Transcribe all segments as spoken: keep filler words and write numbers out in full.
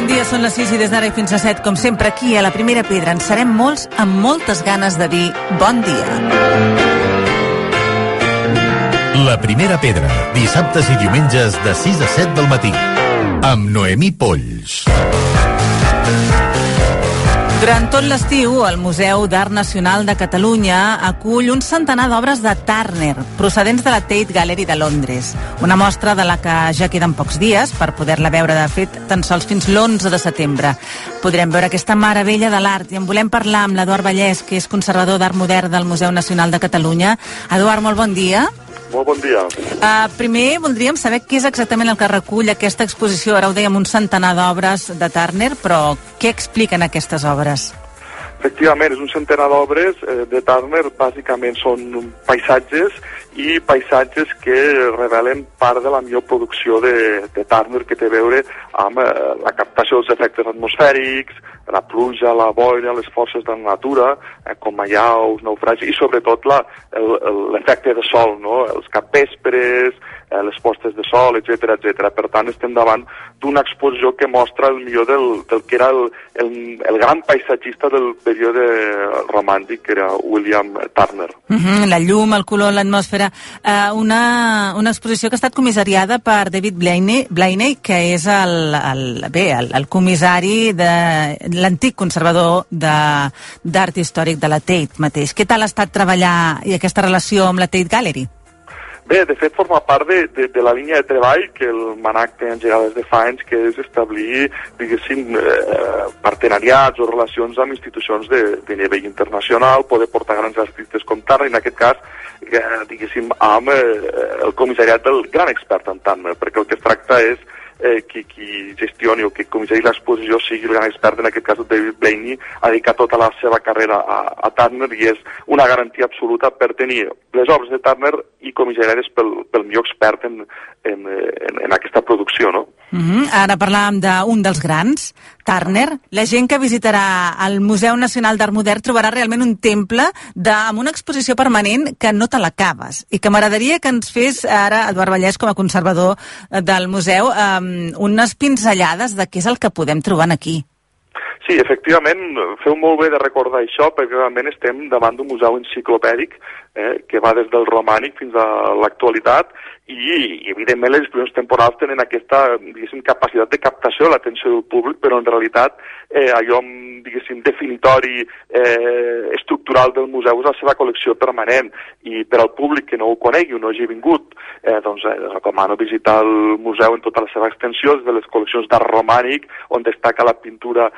dia, són les sis i des d'ara i fins a set, com sempre, aquí a la Primera Pedra en serem molts amb moltes ganes de dir bon dia. La Primera Pedra, dissabtes i diumenges de sis a set del matí, amb Noemí Polls. Durant tot l'estiu, el Museu d'Art Nacional de Catalunya acull un centenar d'obres de Turner, procedents de la Tate Gallery de Londres. Una mostra de la que ja queden pocs dies per poder-la veure, de fet, tan sols fins l'onze de setembre. Podrem veure aquesta meravella de l'art i en volem parlar amb l'Eduard Vallès, que és conservador d'Art Modern del Museu Nacional de Catalunya. Eduard, molt bon dia. Molt bon dia. Uh, primer, voldríem saber què és exactament el que recull aquesta exposició. Ara ho dèiem, un centenar d'obres de Turner, però què expliquen aquestes obres? Efectivament, és un centenar d'obres eh, de Turner. Bàsicament són paisatges i paisatges que revelen part de la millor producció de, de Turner, que té a veure amb eh, la captació dels efectes atmosfèrics, la pluja, la boira, les forces de la natura, eh, com allaus, naufragis, i sobretot l'efecte de sol, no? Els capvespres, eh, les postes de sol, etcètera, etcètera. Per tant, estem davant d'una exposició que mostra el millor del, del que era el, el, el gran paisatgista del període romàntic, que era William Turner. Uh-huh, la llum, el color, l'atmosfera. Uh, una, una exposició que ha estat comissariada per David Blaney, Blaney que és el, el, bé, el, el comissari de l'antic conservador d'art històric de la Tate mateix. Què tal ha estat treballar i aquesta relació amb la Tate Gallery? Bé, de fet, forma part de, de, de la línia de treball que el MANAC té engegat des de fa anys, que és establir, diguéssim, eh, partenariats o relacions amb institucions de, de nivell internacional, poder portar grans artistes com Turner, en aquest cas, eh, diguéssim, amb eh, el comissariat del gran expert en Turner, perquè el que es tracta és Eh, qui, qui gestioni o qui comissari l'exposició sigui el gran expert, en aquest cas David Blaney, ha dedicat tota la seva carrera a, a Turner i és una garantia absoluta per tenir les obres de Turner i comissariades pel, pel millor expert en, en, en, en aquesta producció, no? Uh-huh. Ara parlàvem d'un dels grans, Turner. La gent que visitarà el Museu Nacional d'Art Modern trobarà realment un temple de, amb una exposició permanent que no te l'acabes i que m'agradaria que ens fes ara, Eduard Vallès, com a conservador del museu, um, unes pinzellades de què és el que podem trobar aquí. Sí, efectivament, feu molt bé de recordar això, perquè realment estem davant d'un museu enciclopèdic eh, que va des del romànic fins a l'actualitat i, i evidentment, les exposicions temporals tenen aquesta, diguéssim, capacitat de captació de l'atenció del públic, però en realitat eh, allò, diguéssim, definitori, eh, estructural del museu és la seva col·lecció permanent i per al públic que no ho conegui o no hagi vingut, eh, doncs eh, recomano visitar el museu en tota la seva extensió, des de les col·leccions d'art romànic, on destaca la pintura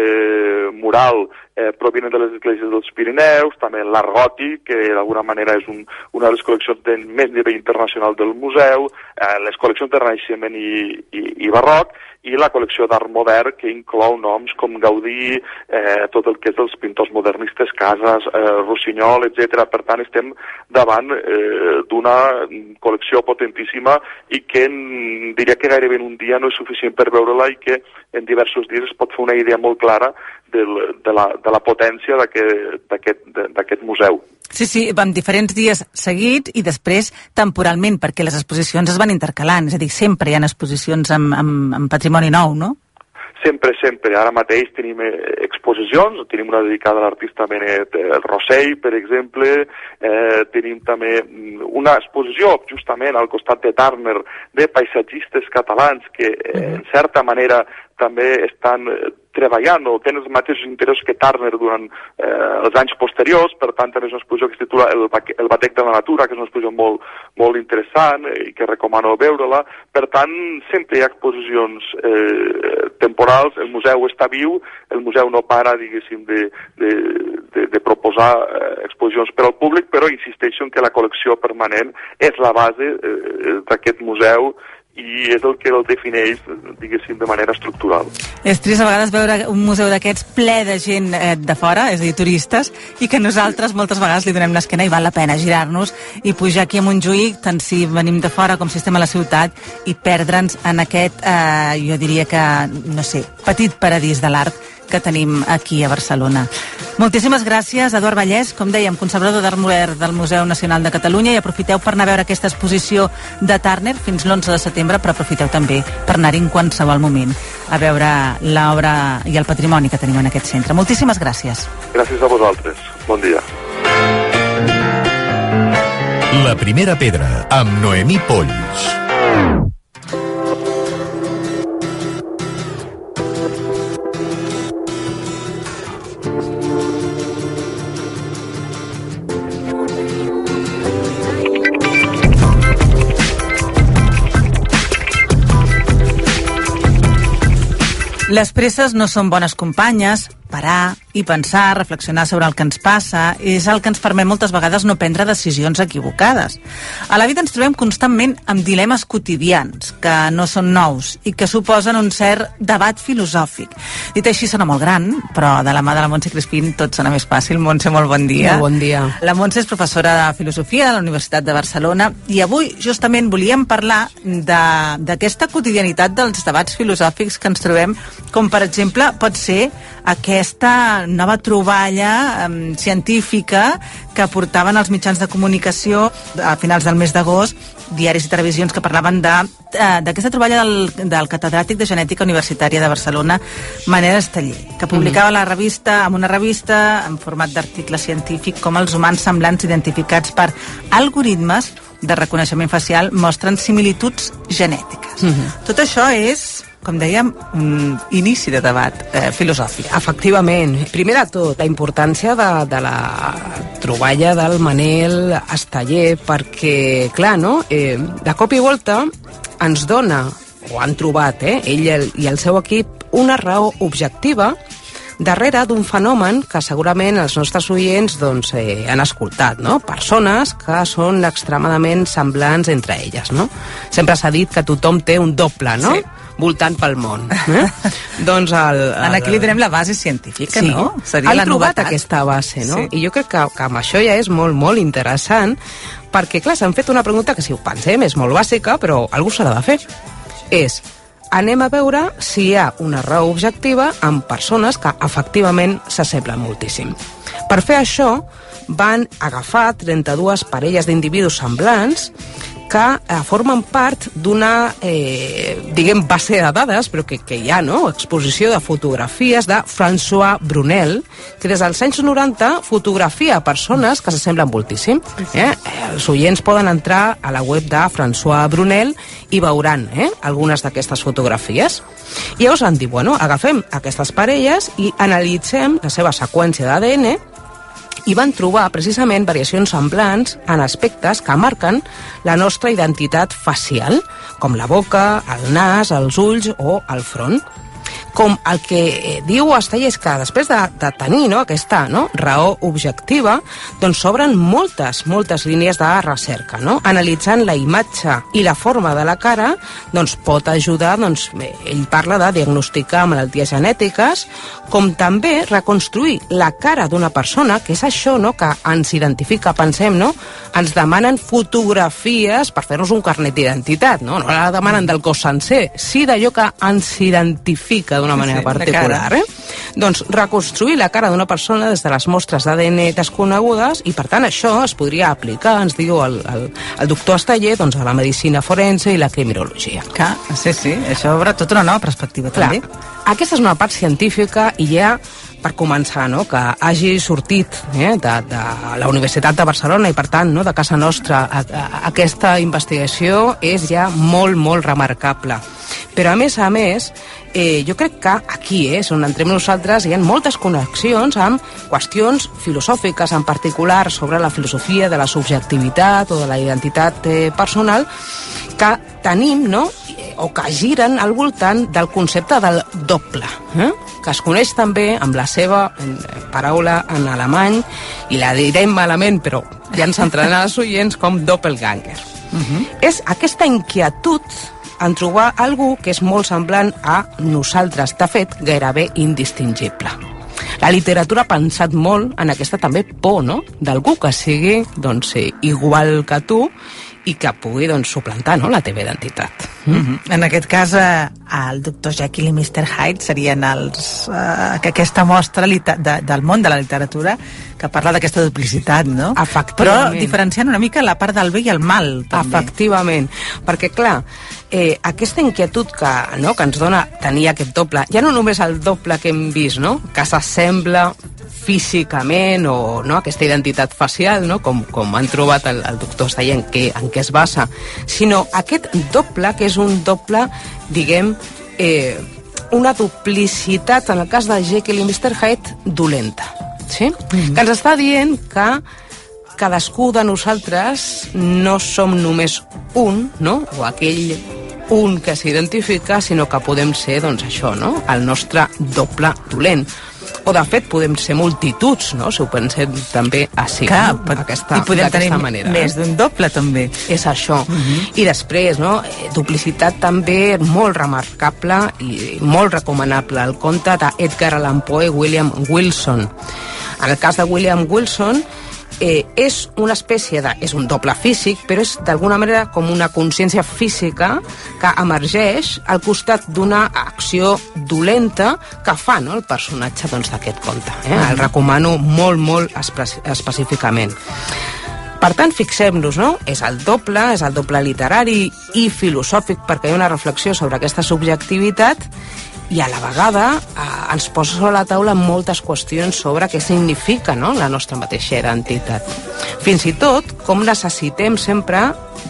eh, mural eh, provinent de les esglésies dels Pirineus, també l'art gòtic, que d'alguna manera és un, una de les col·leccions de més nivell internacional del museu, eh, les col·leccions de Renaixement i, i, i Barroc, i la col·lecció d'art modern, que inclou noms com Gaudí, eh, tot el que és dels pintors modernistes, Casas, eh, Rossinyol, etcètera. Per tant, estem davant eh, d'una col·lecció potentíssima i que en, diria que gairebé en un dia no és suficient per veure-la i que en diversos dies es pot fer una idea molt clara del, de, la, de la potència d'aquest museu. Sí, sí, en diferents dies seguits i després temporalment, perquè les exposicions es van intercalant, és a dir, sempre hi ha exposicions amb, amb, amb patrimoni nou, no? Sempre, sempre. Ara mateix tenim exposicions, tenim una dedicada a l'artista Benet Rossell, per exemple, eh, tenim també una exposició justament al costat de Turner de paisatgistes catalans que, eh, en certa manera, també estan treballant o tenen els mateixos interessos que Turner durant eh, els anys posteriors. Per tant, també és una exposició que es titula El, el batec de la natura, que és una exposició molt, molt interessant i que recomano veure-la. Per tant, sempre hi ha exposicions eh, temporals, el museu està viu, el museu no para, diguéssim, de, de, de, de proposar eh, exposicions per al públic, però insisteixo en que la col·lecció permanent és la base eh, d'aquest museu i és el que el defineix, diguéssim, de manera estructural. És trist a vegades veure un museu d'aquests ple de gent eh, de fora, és a dir, turistes, i que nosaltres moltes vegades li donem l'esquena i val la pena girar-nos i pujar aquí a Montjuïc, tant si venim de fora com si estem a la ciutat, i perdre'ns en aquest, eh, jo diria que, no sé, petit paradís de l'art que tenim aquí a Barcelona. Moltíssimes gràcies, Eduard Vallès, com dèiem, conservador d'Art Modern del Museu Nacional de Catalunya, i aprofiteu per anar a veure aquesta exposició de Turner fins l'onze de setembre, però aprofiteu també per anar-hi en qualsevol moment. a veure l'obra i el patrimoni que tenim en aquest centre. Moltíssimes gràcies. Gràcies a vosaltres. Bon dia. La primera pedra, amb Noemí Polls. Les presses no són bones companyes. Parar i pensar, reflexionar sobre el que ens passa, és el que ens permet moltes vegades no prendre decisions equivocades. A la vida ens trobem constantment amb dilemes quotidians, que no són nous i que suposen un cert debat filosòfic. Dit així sona molt gran, però de la mà de la Montse Crispín tot sona més fàcil. Montse, molt bon dia. Molt bon dia. La Montse és professora de Filosofia a la Universitat de Barcelona i avui justament volíem parlar d'aquesta quotidianitat dels debats filosòfics que ens trobem, com per exemple pot ser aquesta nova troballa um, científica que portaven els mitjans de comunicació a finals del mes d'agost, diaris i televisions que parlaven d'aquesta troballa del, del catedràtic de genètica universitària de Barcelona, Manel Esteller, que publicava la revista, amb una revista en format d'article científic, com els humans semblants identificats per algoritmes de reconeixement facial mostren similituds genètiques. Mm-hmm. Tot això és, com dèiem, un inici de debat eh, filosòfic. Efectivament. Primer de tot, la importància de, de la troballa del Manel Esteller, perquè, clar, no? Eh, de cop i volta ens dona, o han trobat, eh, ell i el, i el seu equip, una raó objectiva darrere d'un fenomen que segurament els nostres oients doncs, eh, han escoltat, no? Persones que són extremadament semblants entre elles, no? Sempre s'ha dit que tothom té un doble, no? Sí. Voltant pel món. Eh? Doncs el, el... En aquí li donem la base científica, sí. No? Seria la trobat novetat. Aquesta base, no? Sí. I jo crec que, que amb això ja és molt, molt interessant, perquè, clar, s'han fet una pregunta que, si ho pensem, és molt bàsica, però algú s'ha de fer. És, anem a veure si hi ha una raó objectiva amb persones que efectivament s'assemblen moltíssim. Per fer això, van agafar trenta-dues parelles d'individus semblants que eh, formen part d'una, eh, diguem, base de dades, però que, que hi ha, no?, exposició de fotografies de François Brunel, que des dels anys noranta fotografia persones que s'assemblen moltíssim. Eh? Els oients poden entrar a la web de François Brunel i veuran eh, algunes d'aquestes fotografies. I llavors han dit, bueno, agafem aquestes parelles i analitzem la seva seqüència d'A D N i van trobar precisament variacions semblants en aspectes que marquen la nostra identitat facial, com la boca, el nas, els ulls o el front. Com el que eh, diu Esteller és que després de, de tenir no, aquesta no, raó objectiva, doncs s'obren moltes, moltes línies de recerca. No? Analitzant la imatge i la forma de la cara, doncs pot ajudar, doncs, eh, ell parla de diagnosticar malalties genètiques, com també reconstruir la cara d'una persona, que és això no, que ens identifica, pensem, no? Ens demanen fotografies per fer-nos un carnet d'identitat, no? No la demanen del cos sencer, sí d'allò que ens identifica d'una manera sí, particular. Eh? Doncs reconstruir la cara d'una persona des de les mostres d'A D N desconegudes, i per tant això es podria aplicar, ens diu el, el, el doctor Esteller, doncs, a la medicina forense i la criminologia. Clar, sí, sí, això obre tota una nova perspectiva. Clar, també. Aquesta és una part científica i ja per començar, no, que hagi sortit eh, de, de la Universitat de Barcelona i per tant no, de casa nostra a, a, aquesta investigació és ja molt, molt remarcable. Però a més a més, eh, jo crec que aquí és eh, on entrem nosaltres, hi ha moltes connexions amb qüestions filosòfiques, en particular sobre la filosofia de la subjectivitat o de la identitat eh, personal, que tenim, no?, o que giren al voltant del concepte del doble, eh? que es coneix també amb la seva paraula en alemany, i la direm malament, però ja ens entraran els oients, com doppelganger. Uh-huh. És aquesta inquietud en trobar algú que és molt semblant a nosaltres, de fet, gairebé indistingible. La literatura ha pensat molt en aquesta també por, no?, d'algú que sigui doncs, igual que tu, i que pugui doncs, suplantar, no?, la teva identitat. Mm? Mm-hmm. En aquest cas, eh, el doctor Jekyll i mister Hyde serien els, eh, que aquesta mostra de, del món de la literatura que parla d'aquesta duplicitat, no? Però diferenciant una mica la part del bé i el mal, també. Efectivament, perquè clar, eh, aquesta inquietud que, no, que ens dona tenir aquest doble, ja no només el doble que hem vist, no?, que s'assembla físicament o no, aquesta identitat facial, no? com, com han trobat el, el doctor Steyer en què, en què es basa, sinó aquest doble que és un doble, diguem, eh, una duplicitat, en el cas de Jekyll i mister Hyde, dolenta. Sí? Mm-hmm. Que ens està dient que cadascú de nosaltres no som només un, no? O aquell un que s'identifica, sinó que podem ser, doncs, això, no? El nostre doble dolent. O, de fet, podem ser multituds, no?, si ho pensem també així, Clar, no? Aquesta, i podem tenir manera, més d'un doble, també. És això. Uh-huh. I després, no?, duplicitat també molt remarcable i molt recomanable, el conte d'Edgar Allan Poe, William Wilson. En el cas de William Wilson, eh, és una espècie de... és un doble físic, però és d'alguna manera com una consciència física que emergeix al costat d'una acció dolenta que fa, no?, el personatge, doncs, d'aquest conte. Eh? El recomano molt, molt espe- específicament. Per tant, fixem-nos, no? És el doble, és el doble literari i filosòfic, perquè hi ha una reflexió sobre aquesta subjectivitat i a la vegada eh, ens posa sobre la taula moltes qüestions sobre què significa, no?, la nostra mateixa identitat. Fins i tot com necessitem sempre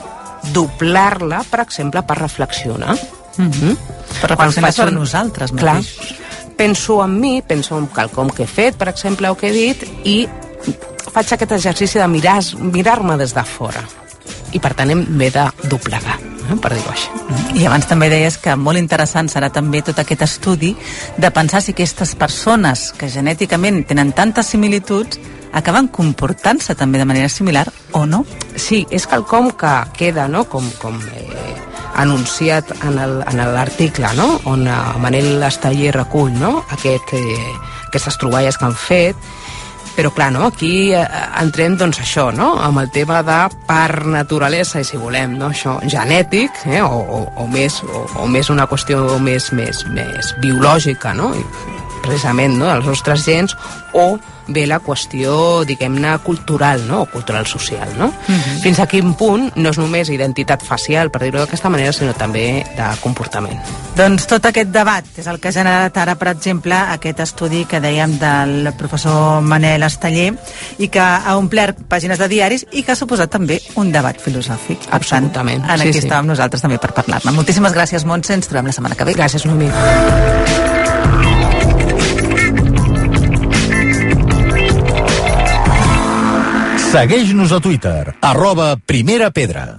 doblar-la, per exemple, per reflexionar. Mm-hmm. Per reflexionar sobre nosaltres mateixos. Clar, penso en mi, penso en quelcom que he fet, per exemple, o que he dit, i faig aquest exercici de mirar, mirar-me des de fora. I per tant m'he de doblegar, eh, per dir-ho així. I abans també deies que molt interessant serà també tot aquest estudi de pensar si aquestes persones que genèticament tenen tantes similituds acaben comportant-se també de manera similar o no? Sí, és quelcom que queda, no?, com, com eh, anunciat en l'article, no?, on eh, Manel Esteller recull, no?, Aquest, eh, aquestes troballes que han fet. Però clar, no? Aquí eh, entrem, doncs, això, no?, amb el tema de per naturalesa, i si volem, no?, això genètic, eh? o, o, o, més, o, o més una qüestió més, més, més biològica, no?, I precisament, no?, dels nostres gens, o bé la qüestió, diguem-ne, cultural, no?, o cultural social, no? Uh-huh. Fins a quin punt no és només identitat facial, per dir-ho d'aquesta manera, sinó també de comportament. Doncs tot aquest debat és el que ha generat ara, per exemple, aquest estudi que dèiem del professor Manel Esteller i que ha omplert pàgines de diaris i que ha suposat també un debat filosòfic. Absolutament. En sí, aquí sí. estàvem nosaltres també per parlar-ne. Moltíssimes gràcies, Montse. Ens trobem la setmana que ve. Gràcies, Noemí. Segueix-nos a Twitter, arroba Primera Pedra.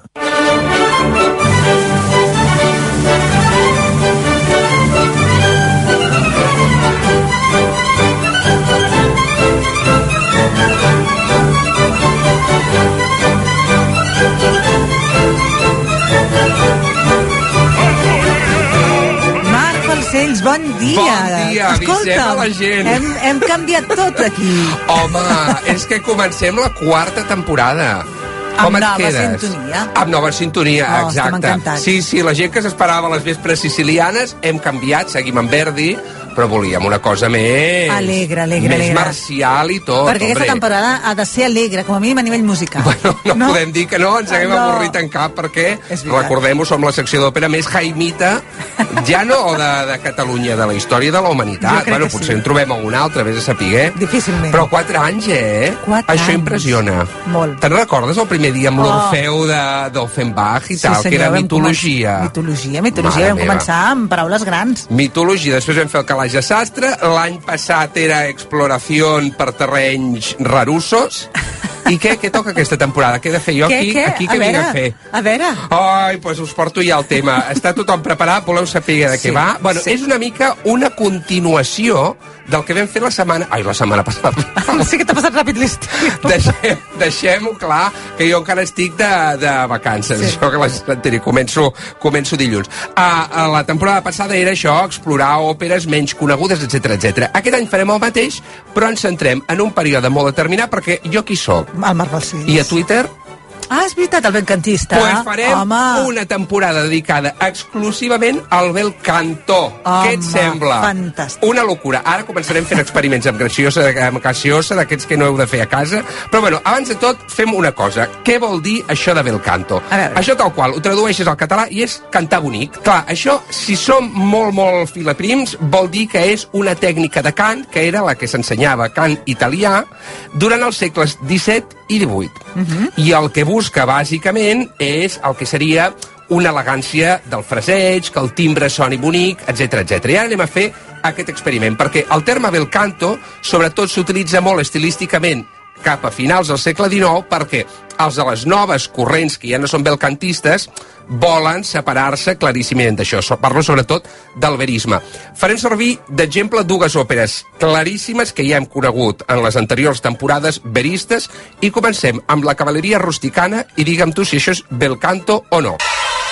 Balcells, bon dia. Bon dia, avisem a la gent. Hem, hem canviat tot aquí. Home, és que comencem la quarta temporada. Com amb et nova quedes? sintonia. Amb nova sintonia, Oh, estem exacte. encantats. Sí, sí, la gent que s'esperava les vespres sicilianes, hem canviat, seguim amb Verdi, però volíem una cosa més... Alegre, alegre, Més alegre. marcial i tot, Perquè hombre. aquesta temporada ha de ser alegre, com a mínim a nivell musical. Bueno, no, no podem dir que no, ens haguem No. avorrit en cap, perquè, És veritat. recordem-ho, som la secció d'òpera més jaimita, ja no de, de Catalunya, de la història de la Jo humanitat. crec Bueno, que potser sí. en trobem alguna altra, vés a saber. Difícilment. Però quatre anys, eh? Quatre Això anys. impressiona. Molt. Te'n recordes el primer dia amb Oh. l'Orfeu de, d'Offenbach i Sí, tal, senyor, que era vam mitologia? comen- Mitologia, mitologia. Mare Vam meva. començar amb paraules grans. Mitologia, després vam fer el calaix de sastre, l'any passat era exploració per terrenys rarussos, i què, què toca aquesta temporada? Què he de fer jo Què, aquí? què? Aquí A què vinc a veure, fer? a veure. Ai, doncs us porto ja el tema. Està tothom preparat? Voleu saber de Sí, què va? Bueno, sí. és una mica una continuació del que vam fer la setmana... Ai, la setmana passada. Sí que t'ha passat ràpid l'estiu. Deixem, deixem-ho clar, que jo encara estic de, de vacances, Sí. sí. Això que la sentiré, començo, començo dilluns. A, a la temporada passada era això, explorar òperes menys conegudes, etc etc. Aquest any farem el mateix, però ens centrem en un període molt determinat, perquè jo qui sóc? El Marc Balcells. I a Twitter Ah, és veritat, el bencantista. Pues farem Home. una temporada dedicada exclusivament al bel canto. Home, Què et sembla? fantàstic. Una locura. Ara començarem fent experiments amb graciosa, amb graciosa, d'aquests que no heu de fer a casa. Però bueno, abans de tot, fem una cosa. Què vol dir això de bel canto? Això tal qual, ho tradueixes al català i és cantar bonic. Clar, això, si som molt, molt filaprims, vol dir que és una tècnica de cant, que era la que s'ensenyava cant italià, durant els segles disset i divuit. Uh-huh. I el que busca, bàsicament, és el que seria una elegància del fraseig, que el timbre soni bonic, etcètera, etcètera. I ara anem a fer aquest experiment, perquè el terme bel canto, sobretot, s'utilitza molt estilísticament cap a finals del segle dinou, perquè els de les noves corrents, que ja no són belcantistes, volen separar-se claríssimament d'això. Parlo sobretot del verisme. Farem servir d'exemple dues òperes claríssimes que ja hem conegut en les anteriors temporades veristes, i comencem amb la cavalleria rusticana, i digue'm tu si això és bel canto o no.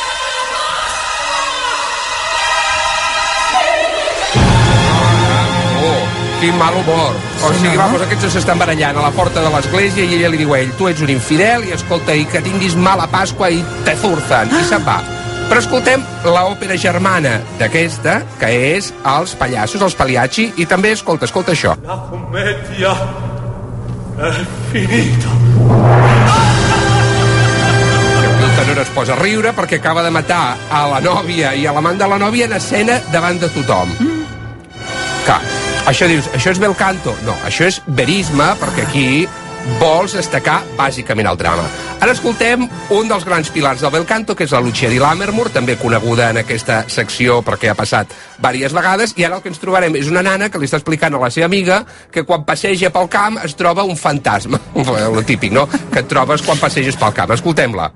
Quin mal humor. O sigui, vamos, aquests s'estan barallant a la porta de l'església i ella li diu a ell, tu ets un infidel i escolta, i que tinguis mala Pasqua i te zurzen, i se'n va. Però escoltem l'òpera germana d'aquesta, que és Els Pallassos, els Pagliacci, i també, escolta, escolta això. La commedia è finita. El tenor es posa a riure perquè acaba de matar a la nòvia i a l'amant de la nòvia en escena davant de tothom. Clar, això dius, això és bel canto? No, això és verisme, perquè aquí vols destacar bàsicament el drama. Ara escoltem un dels grans pilars del bel canto, que és la Lucia di Lammermoor, també coneguda en aquesta secció perquè ha passat diverses vegades, i ara el que ens trobarem és una nana que li està explicant a la seva amiga que quan passeja pel camp es troba un fantasma. El típic, no?, que et trobes quan passeges pel camp. Escoltem-la.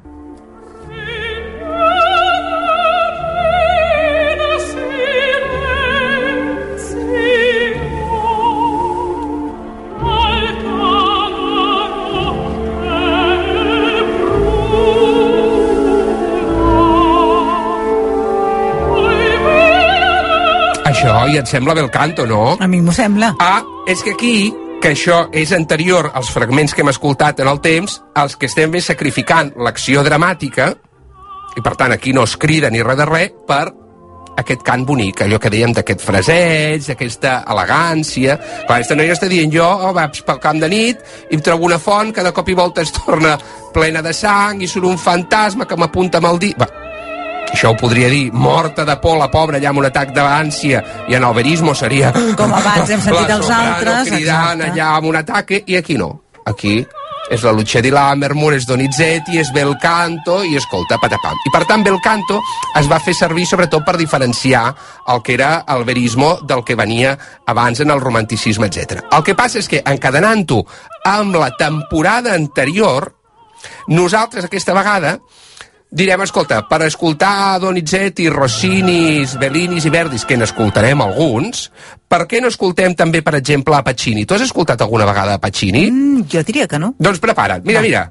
Això i et sembla bel canto, no? A mi m'ho sembla. Ah, és que aquí, que això és anterior als fragments que hem escoltat en el temps, els que estem bé sacrificant l'acció dramàtica, i per tant aquí no es crida ni res de res, per aquest cant bonic, allò que dèiem d'aquest fraseig, d'aquesta elegància. Clar, aquesta noia està dient, jo oh, vaig pel camp de nit i em trobo una font que de cop i volta es torna plena de sang i surt un fantasma que m'apunta amb el dit. Va, això ho podria dir morta de por la pobra allà amb un atac d'ànsia, i en el verismo seria com abans hem sentit els altres, cridant exacte, allà amb un atac, i aquí no, aquí és la Lucia di Lammermoor, és Donizetti, és bel canto, i escolta, patapam. I per tant bel canto es va fer servir sobretot per diferenciar el que era el verismo del que venia abans en el romanticisme, etcètera. El que passa és que, encadenant-ho amb la temporada anterior, nosaltres aquesta vegada direm, escolta, per escoltar Donizetti, Rossini, Bellinis i Verdis, que n'escoltarem alguns, per què no escoltem també, per exemple, a Pacini? Tu has escoltat alguna vegada a Pacini? Mm, jo diria que no. Doncs prepara't, mira, mira.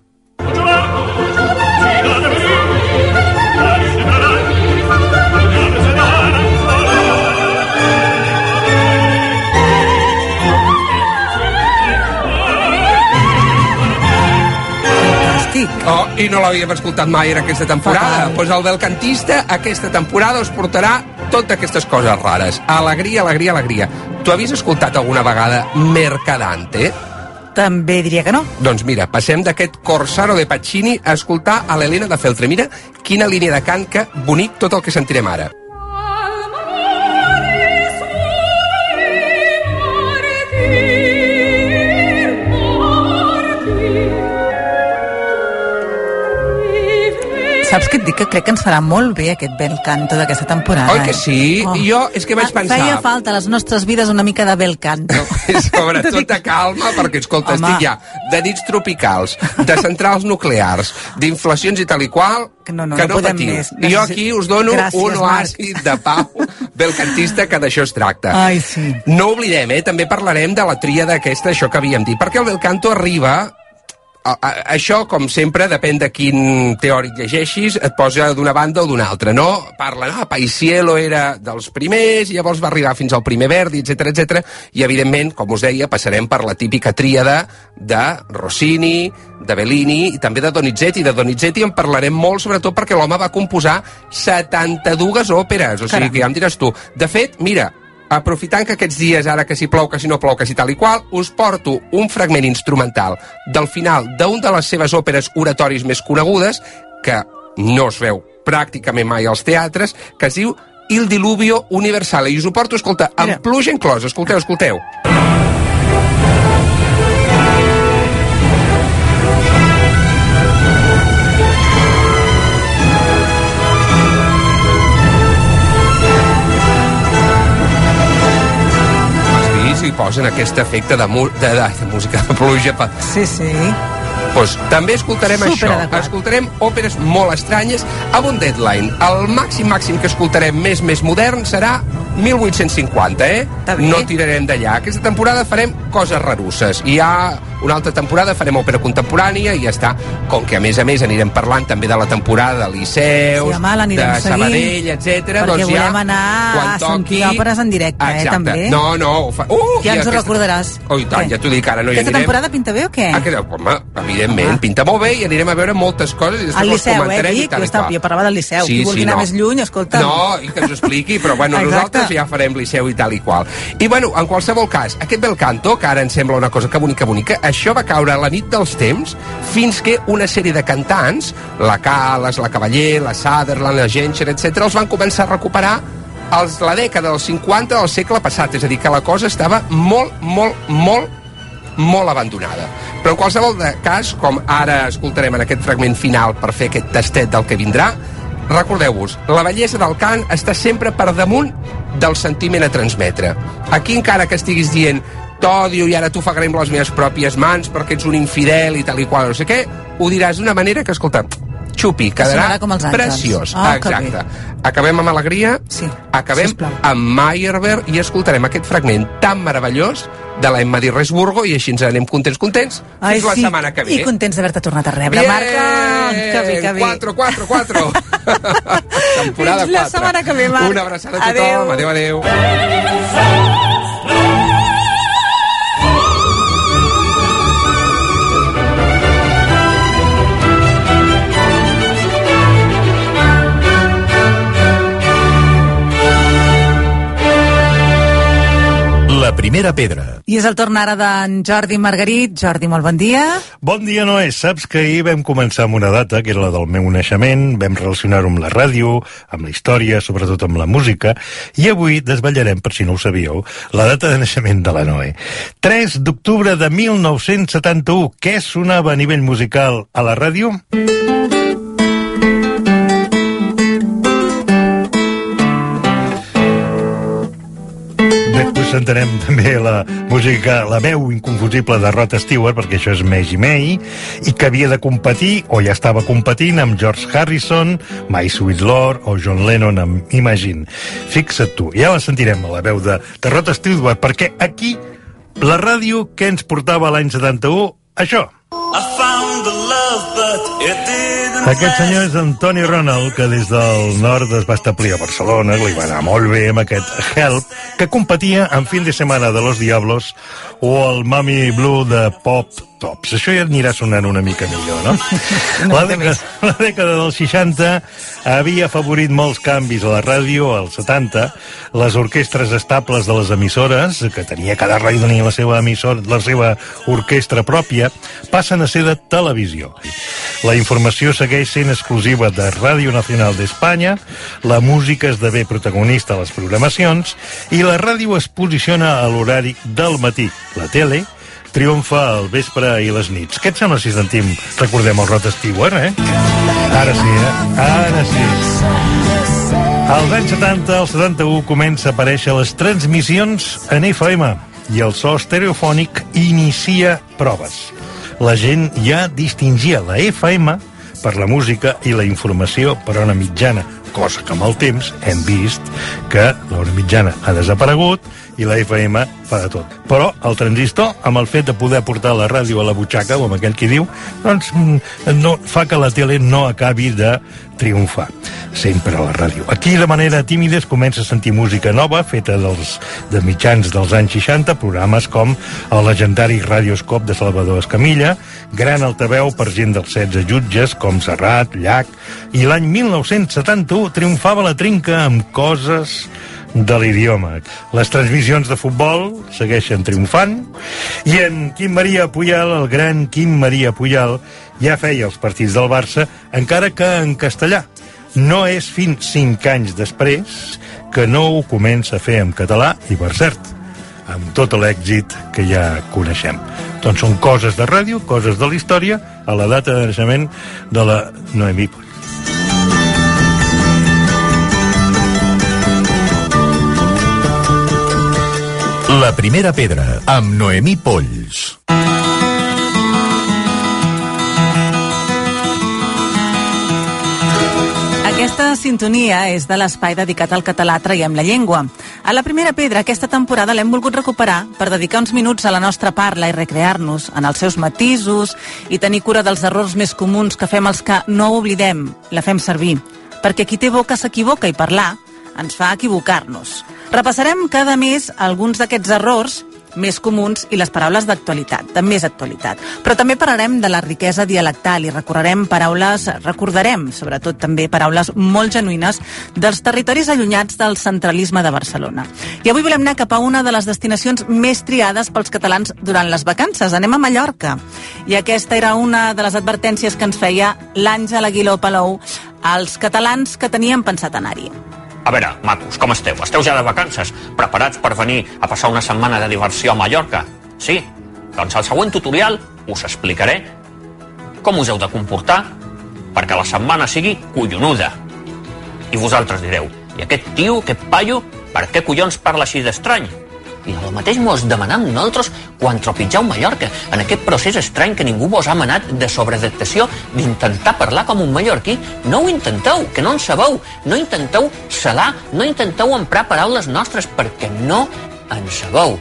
Oh, i no l'havíem escoltat mai en aquesta temporada. Doncs pues el belcantista aquesta temporada us portarà totes aquestes coses rares. Alegria, alegria, alegria. Tu havies escoltat alguna vegada Mercadante? També diria que no. Doncs mira, passem d'aquest Corsaro de Pacini a escoltar a l'Helena de Feltre. Mira quina línia de cant, que bonic tot el que sentirem ara. Saps què et dic? Que crec que ens farà molt bé aquest bel canto d'aquesta temporada. Oi que sí? Oh. Jo és que vaig pensar... Feia falta a les nostres vides una mica de bel canto. Sobretot de calma, perquè, escolta, Home. estic ja de nits tropicals, de centrals nuclears, d'inflacions i tal i qual, que no, no, que no, no patiu. Més. Jo aquí us dono Gràcies, un oasi de pau belcantista, que d'això es tracta. Ai, sí. No oblidem, eh? També parlarem de la tríada aquesta, això que havíem dit, perquè el bel canto arriba a, a, això, com sempre, depèn de quin teòric llegeixis, et posa d'una banda o d'una altra, no? Parlen, ah, Paisiello era dels primers, i llavors va arribar fins al primer Verdi, etcètera, etcètera, i evidentment, com us deia, passarem per la típica tríada de Rossini, de Bellini i també de Donizetti. De Donizetti en parlarem molt, sobretot perquè l'home va composar setanta-dues òperes, o sigui Caram. que ja em diràs tu. De fet, mira, aprofitant que aquests dies, ara que si plou, que si no plou, que si tal i qual, us porto un fragment instrumental del final d'un de les seves òperes oratoris més conegudes, que no es veu pràcticament mai als teatres, que es diu Il Diluvio Universale, i us ho porto a escoltar, amb pluja inclosa. Escolteu, escolteu. I posen aquest efecte de, mu de, de, de música de pluja. Pa... Sí, sí. Pues, també escoltarem això. Escoltarem òperes molt estranyes amb un deadline. El màxim màxim que escoltarem més més modern serà mil vuit-cents cinquanta, eh? No tirarem d'allà. Aquesta temporada farem coses rarusses. I ja una altra temporada farem òpera contemporània i ja està. Com que a més a més anirem parlant també de la temporada de Liceus, sí, de Sabadell, etcètera. Perquè doncs volem ja, anar a sentir òperes en directe, exacte. eh, també. No, no. Fa... Uh, ja ens ho aquesta... recordaràs. Oh, i tant, què? Ja t'ho dic, ara no hi aquesta anirem. Aquesta temporada pinta bé o què? Ah, que, home, evidentment, ah. pinta molt bé i anirem a veure moltes coses i després al les Liceu, comentarem eh, i tal i qual. Jo parlava del Liceu, sí, qui vulgui sí, anar no. més lluny, escolta. No, i que ens ho expliqui, però bueno, nosaltres ja farem Liceu i tal i qual. I bueno, en qualsevol cas, aquest bel canto, que ara ens sembla una cosa que bonica, bonica, això va caure a la nit dels temps fins que una sèrie de cantants, la Callas, la Cavaller, la Sutherland, la Genscher, etcètera, els van començar a recuperar els, la dècada dels cinquanta del segle passat, és a dir, que la cosa estava molt, molt, molt, molt abandonada. Però en qualsevol cas, com ara escoltarem en aquest fragment final per fer aquest tastet del que vindrà, recordeu-vos, la bellesa del cant està sempre per damunt del sentiment a transmetre. Aquí, encara que estiguis dient t'odio i ara t'ofegaré amb les meves pròpies mans perquè ets un infidel i tal i qual, no sé què, ho diràs d'una manera que, escolta, xupi, quedarà preciós. Oh, exacte. Acabem amb alegria, sí, acabem sisplau. amb Meyerbeer i escoltarem aquest fragment tan meravellós de l'Emma di Resburgo i així ens anem contents, contents, Ai, fins la sí. setmana que ve. I contents d'haver-te tornat a rebre, Bien! Marc. Que bé, que bé. quatre, quatre, quatre. Temporada fins la quatre. setmana que ve, Marc. Una abraçada a tothom. Adéu, adéu. La primera pedra. I és el torn ara d'en Jordi Margarit. Jordi, molt bon dia. Bon dia, Noé. Saps que ahir vam començar amb una data, que era la del meu naixement, vam relacionar-ho amb la ràdio, amb la història, sobretot amb la música, i avui desvetllarem, per si no ho sabíeu, la data de naixement de la Noé. tres d'octubre de mil nou-cents setanta-u. Què sonava a nivell musical a la ràdio? Després sentarem també la música, la veu inconfusible de Rod Stewart, perquè això és Maggie May, i que havia de competir, o ja estava competint, amb George Harrison, My Sweet Lord o John Lennon amb Imagine. Fixa't tu, ja la sentirem, la veu de, de Rod Stewart, perquè aquí, la ràdio que ens portava l'any setanta-u, això. Aquest senyor és en Tony Ronald, que des del nord es va establir a Barcelona, li va anar molt bé amb aquest Help, que competia en Fin de Semana de los Diablos o el Mami Blue de Pop Tops. Això ja anirà sonant una mica millor, no? La dècada, la dècada dels seixanta havia afavorit molts canvis a la ràdio. Als setanta, les orquestres estables de les emissores, que tenia cada ràdio tenia la seva emissora, la seva orquestra pròpia, passen a ser de televisió. La informació segueix sent exclusiva de Ràdio Nacional d'Espanya, la música esdevé protagonista a les programacions i la ràdio es posiciona a l'horari del matí. La tele triomfa al vespre i les nits. Què et sembla si sentim, recordem el Rod Stewart, eh? Ara sí, eh? Ara sí. Als anys setanta, al setanta-u, comença a aparèixer les transmissions en F M i el so estereofònic inicia proves. La gent ja distingia la F M per la música i la informació per ona mitjana, cosa que amb el temps hem vist que l'hora mitjana ha desaparegut i la F M fa de tot. Però el transistor, amb el fet de poder portar la ràdio a la butxaca, o amb aquell qui diu, doncs no, fa que la tele no acabi de triomfar sempre a la ràdio. Aquí, de manera tímida, es comença a sentir música nova, feta dels, de mitjans dels anys seixanta, programes com el legendari Radioscop de Salvador Escamilla, gran altaveu per gent dels setze jutges, com Serrat, Llach, i l'any mil nou-cents setanta-u triomfava la trinca amb Coses de l'idioma. Les transmissions de futbol segueixen triomfant, i en Quim Maria Puyal, el gran Quim Maria Puyal, ja feia els partits del Barça, encara que en castellà. No és fins cinc anys després que no ho comença a fer en català, i per cert, amb tot l'èxit que ja coneixem. Doncs són coses de ràdio, coses de la història, a la data de naixement de la Noemí Polls. La primera pedra, amb Noemí Polls. Aquesta sintonia és de l'espai dedicat al català Traiem la Llengua. A la primera pedra aquesta temporada l'hem volgut recuperar per dedicar uns minuts a la nostra parla i recrear-nos en els seus matisos i tenir cura dels errors més comuns que fem els que no oblidem, la fem servir. Perquè qui té boca s'equivoca i parlar ens fa equivocar-nos. Repassarem cada mes alguns d'aquests errors més comuns i les paraules d'actualitat, de més actualitat. Però també parlarem de la riquesa dialectal i recorrerem paraules, recordarem sobretot també paraules molt genuïnes dels territoris allunyats del centralisme de Barcelona. I avui volem anar cap a una de les destinacions més triades pels catalans durant les vacances. Anem a Mallorca. I aquesta era una de les advertències que ens feia l'Àngel Aguiló Palou als catalans que tenien pensat anar-hi. A veure, macos, com esteu? Esteu ja de vacances? Preparats per venir a passar una setmana de diversió a Mallorca? Sí? Doncs al següent tutorial us explicaré com us heu de comportar perquè la setmana sigui collonuda. I vosaltres direu, i aquest tio, aquest paio, per què collons parla així d'estrany? I el mateix mos demanem nosaltres quan tropitjau Mallorca, en aquest procés estrany que ningú vos ha manat de sobreadaptació, d'intentar parlar com un mallorquí. No ho intenteu, que no en sabeu. No intenteu salar, no intenteu emprar paraules nostres, perquè no en sabeu.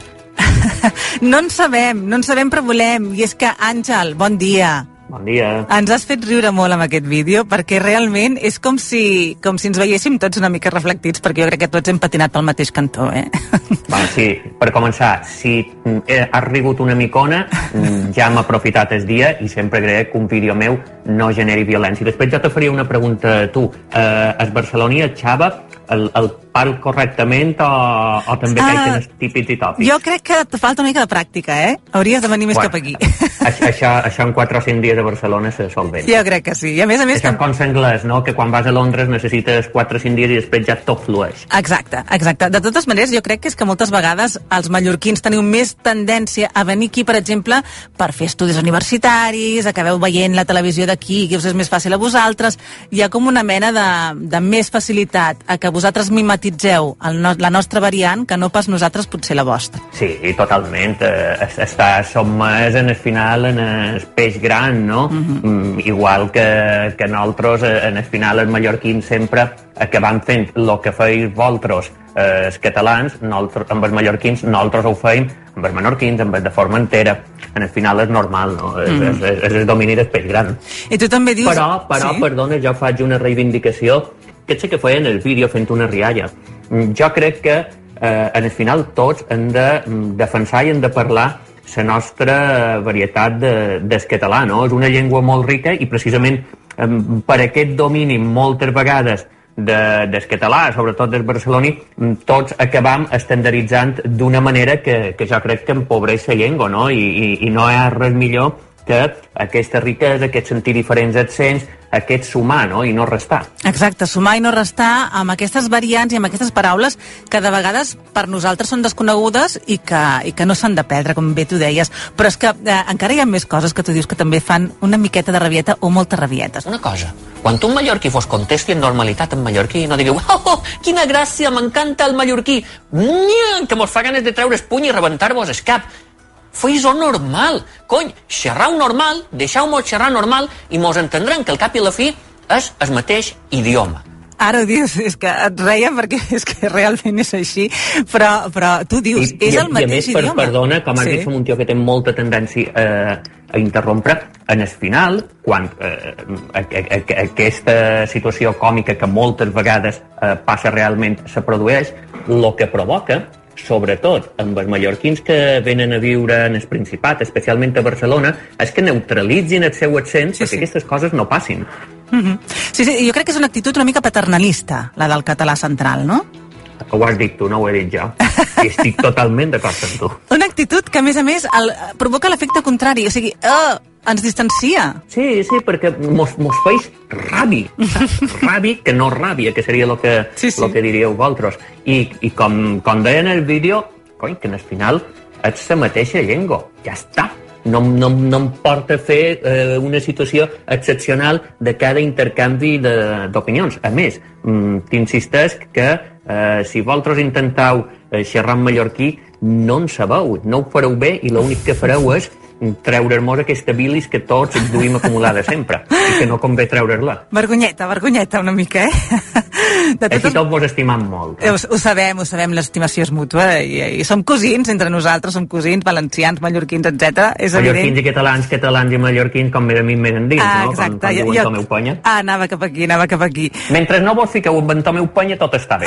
No en sabem, no en sabem, però volem. I és que, Àngel, bon dia. Bon dia. Ens has fet riure molt amb aquest vídeo, perquè realment és com si, com si ens veiéssim tots una mica reflectits, perquè jo crec que tots hem patinat pel mateix cantó, eh? Bueno, sí, per començar, si has rigut una micona, ja hem aprofitat el dia i sempre crec que un vídeo meu no generi violència. Després jo te faria una pregunta a tu. Eh, el barceloní, el Xava, el, el parl correctament o, o també uh, caiguen els típics i tòpics? Jo crec que et falta una mica de pràctica, eh? Hauries de venir més bueno, cap aquí. Això, això en quatre o cinc dies a Barcelona se sol bé. Jo crec que sí. I a més a més... Això com l'anglès, no? Que quan vas a Londres necessites quatre o cinc dies i després ja tot flueix. Exacte, exacte. De totes maneres, jo crec que és que moltes vegades els mallorquins teniu més tendència a venir aquí, per exemple, per fer estudis universitaris, acabeu veient la televisió d'aquí, que us és més fàcil a vosaltres. Hi ha com una mena de, de més facilitat a que vosaltres mimetitzeu el no, la nostra variant que no pas nosaltres potser la vostra. Sí, totalment. Eh, està sotmès en el final en el peix gran, no? Uh-huh. Mm, igual que, que nosaltres, en el final, els mallorquins sempre acabam fent el que feis vosaltres, eh, els catalans, nosaltres, amb els mallorquins, nosaltres ho feim amb els menorquins, amb els de Formentera. En el final és normal, no? Mm. És, és, és el domini del peix gran. I tu també dius... Però, però sí? Perdona, jo faig una reivindicació que sé que feia en el vídeo fent una rialla. Jo crec que eh, en el final tots hem de defensar i hem de parlar la nostra varietat de, del català, no? És una llengua molt rica i precisament eh, per aquest domini moltes vegades de, del català, sobretot del barceloní, tots acabam estandarditzant d'una manera que, que jo crec que empobreix la llengua, no? I, i, i no hi ha res millor que aquesta riquesa, aquest sentir diferents accents, aquest sumar, no? I no restar. Exacte, sumar i no restar amb aquestes variants i amb aquestes paraules que de vegades per nosaltres són desconegudes i que, i que no s'han de perdre, com bé tu deies. Però és que eh, encara hi ha més coses que tu dius que també fan una miqueta de rabieta o moltes rabietes. Una cosa, quan tu un mallorquí fos contesti en normalitat en mallorquí, no digueu, oh, oh, quina gràcia, m'encanta el mallorquí, Nya, que mos fa ganes de treure el puny i rebentar-vos el cap. Fes-ho normal, cony, xerrau normal, deixeu-mos xerrar normal i mos entendran que al cap i a la fi és el mateix idioma. Ara ho dius, és que et reia perquè és que realment és així, però, però tu dius, I, és i, el mateix i a més, idioma. Per, perdona, com has sí. dit, som un tio que té molta tendència eh, a interrompre. En el final, quan eh, a, a, a, aquesta situació còmica que moltes vegades eh, passa realment, se produeix, el que provoca, sobretot amb els mallorquins que venen a viure en el Principat, especialment a Barcelona, és que neutralitzin el seu accent sí, perquè sí. aquestes coses no passin. Mm-hmm. Sí, sí, jo crec que és una actitud una mica paternalista, la del català central, no? Ho has dit tu, no ho he dit jo. I estic totalment d'acord amb tu. Una actitud que, a més a més, el, provoca l'efecte contrari, o sigui, oh, ens distancia. Sí, sí, perquè mos, mos feix rabi, rabi que no ràbia, que seria el que, sí, sí. lo que diríeu vosaltres. I, i com, com deia en el vídeo, coi, que al final és la mateixa llengua, ja està. No, no, no em porta a fer eh, una situació excepcional de cada intercanvi d'opinions. A més, mm, t'insisteix que eh, si vosaltres intenteu eh, xerrar en mallorquí, no en sabeu, no ho fareu bé i l'únic que fareu és treure-nos aquesta bilis que tots ens duim acumulada sempre i que no convé treure-la. Vergonyeta, vergonyeta una mica, eh? De tot... Així tots vos estimam molt. Eh? Ho, ho sabem, ho sabem, l'estimació és mútua i, i som cosins entre nosaltres, som cosins, valencians, mallorquins, etcètera. És mallorquins evident. I catalans, catalans i mallorquins, com més a mi més endins, ah, no? Exacte. Com, com diuen jo... Tomeu Penya. Ah, anava cap aquí, anava cap aquí. Mentre no vos fiqueu amb en Tomeu Penya, tot està bé.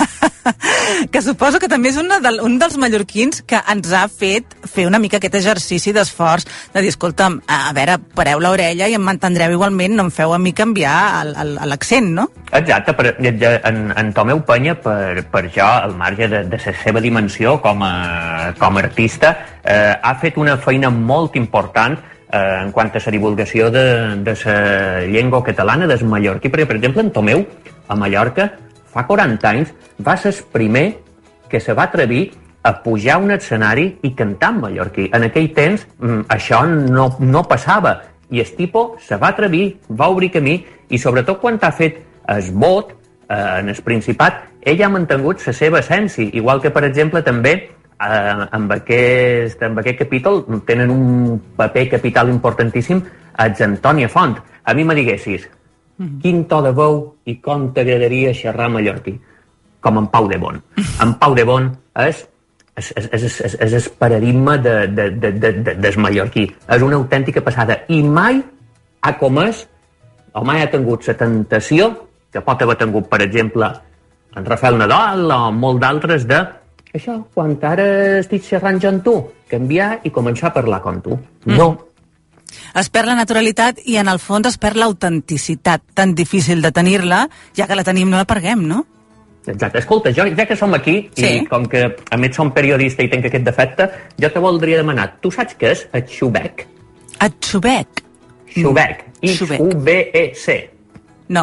Que suposo que també és una del, un dels mallorquins que ens ha fet fer una mica aquest exercici d'esforç de dir, escolta'm, a veure, pareu l'orella i em mantendreu igualment, no em feu a mi canviar l'accent, no? Exacte, per, en, en Tomeu Penya, per, per jo, al marge de, de la seva dimensió com a, com a artista, eh, ha fet una feina molt important eh, en quant a la divulgació de, de la llengua catalana, del mallorquí, perquè, per exemple, en Tomeu, a Mallorca, fa quaranta anys, va ser el primer que se va atrevir a pujar a un escenari i cantar en mallorquí. En aquell temps mm, això no, no passava i el tipo se va atrevir, va obrir camí i sobretot quan ha fet el vot eh, en el Principat, ell ha mantingut la seva essència, igual que per exemple també eh, amb, aquest, amb aquest capítol tenen un paper capital importantíssim els Antònia Font. A mi me diguessis quin to de veu i com t'agradaria xerrar mallorquí? Com en Pau de Bon. En Pau de Bon és, és, és, és, és, és el paradigma de, de, de, de, de, del mallorquí. És una autèntica passada. I mai ha comès, o mai ha tingut la tentació, que pot haver tingut, per exemple, en Rafael Nadal o molt d'altres, de això, quan ara estic xerrant jo amb tu, canviar i començar a parlar com tu. Mm. No. Es perd la naturalitat i en el fons es perd l'autenticitat, tan difícil de tenir-la, ja que la tenim no la perguem, no? Exacte. Escolta, jo, ja que som aquí, sí. I com que a més som periodista i tenc aquest defecte, jo te voldria demanar, tu saps què és el xubec? El xubec? Xubec. X U B E C. No.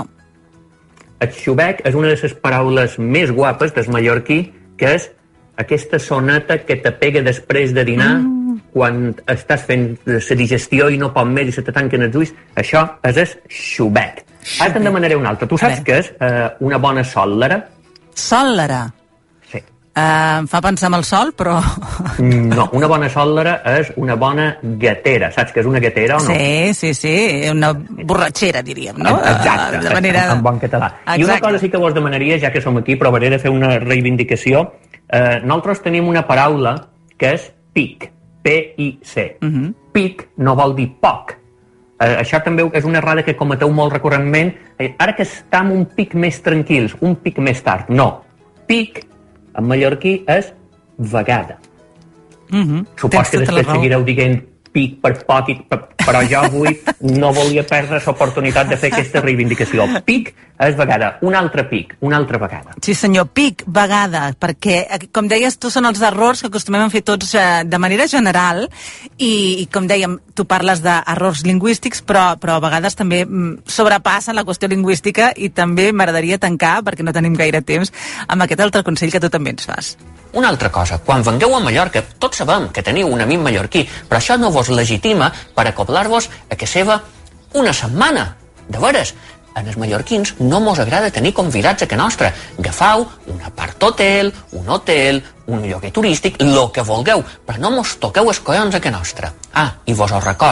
El xubec és una de les paraules més guapes del mallorquí, que és aquesta soneta que te pega després de dinar, mm. quan estàs fent la digestió i no pot més i se te tanquen els ulls. Això és el xubec. Ara te'n demanaré una altra. Tu saps què és eh, una bona sòllera? Sòllera? Sí. Uh, em fa pensar en el sol, però... No, una bona sòllera és una bona gatera. Saps què és una gatera o no? Sí, sí, sí. Una borratxera, diríem, no? Exacte, de manera... en bon català. Exacte. I una cosa sí que vos demanaria, ja que som aquí, provaré de fer una reivindicació. Eh, nosaltres tenim una paraula que és pic. P I C. Uh-huh. Pic no vol dir poc. Eh, això també és una errada que cometeu molt recurrentment. Eh, ara que estem un pic més tranquils, un pic més tard. No. Pic, en mallorquí, és vegada. Uh-huh. Supos que després seguireu dient pic per poc, però jo avui no volia perdre l'oportunitat de fer aquesta reivindicació. Pic és vegada, un altre pic, una altra vegada. Sí senyor, pic, vegada, perquè, com deies tu, són els errors que acostumem a fer tots eh, de manera general i, i com dèiem, tu parles d'errors lingüístics, però, però a vegades també sobrepassen la qüestió lingüística i també m'agradaria tancar, perquè no tenim gaire temps, amb aquest altre consell que tu també ens fas. Una altra cosa, quan vengueu a Mallorca, tots sabem que teniu un amic mallorquí, però això no vos legitima per acoblar-vos a que seva una setmana. De veres, en els mallorquins no mos agrada tenir convidats a que nostra. Agafau un apart hotel, un hotel, un lloguer turístic, lo que vulgueu, però no mos toqueu els collons a que nostra. Ah, i vos ho record,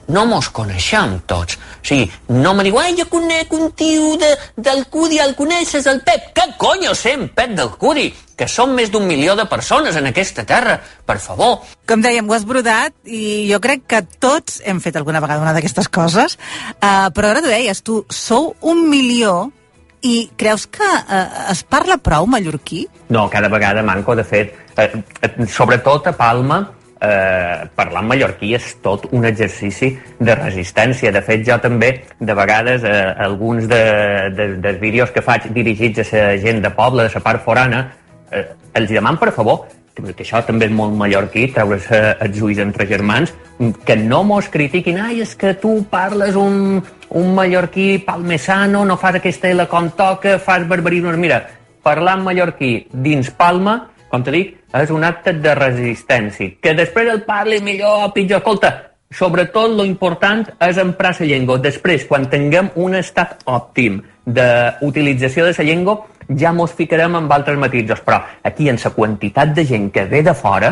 no mos coneixem tots. O sigui, no me diu, ai, jo conec un tio de, del Cudi, el coneixes, el Pep? Què conyo sé, en Pep del Cudi? Que som més d'un milió de persones en aquesta terra, per favor. Com dèiem, ho has brodat i jo crec que tots hem fet alguna vegada una d'aquestes coses, uh, però ara tu deies, tu sou un milió i creus que uh, es parla prou mallorquí? No, cada vegada manco, de fet, eh, sobretot a Palma, eh, parlar en mallorquí és tot un exercici de resistència. De fet, jo també, de vegades, eh, alguns de, de, dels vídeos que faig dirigits a la gent de poble, de la part forana, eh, els deman, per favor, que això també és molt mallorquí, treure's els ulls entre germans, que no mos critiquin, ai, és que tu parles un, un mallorquí palmesano, no fas aquesta L com toca, fas barbarismes. Mira, parlar en mallorquí dins Palma, com te dic, és un acte de resistència. Que després el parli millor o pitjor. Escolta, sobretot lo important és emprar la llengua. Després, quan tinguem un estat òptim d'utilització de la llengua, ja mos ficarem amb altres matisos. Però aquí, en la quantitat de gent que ve de fora,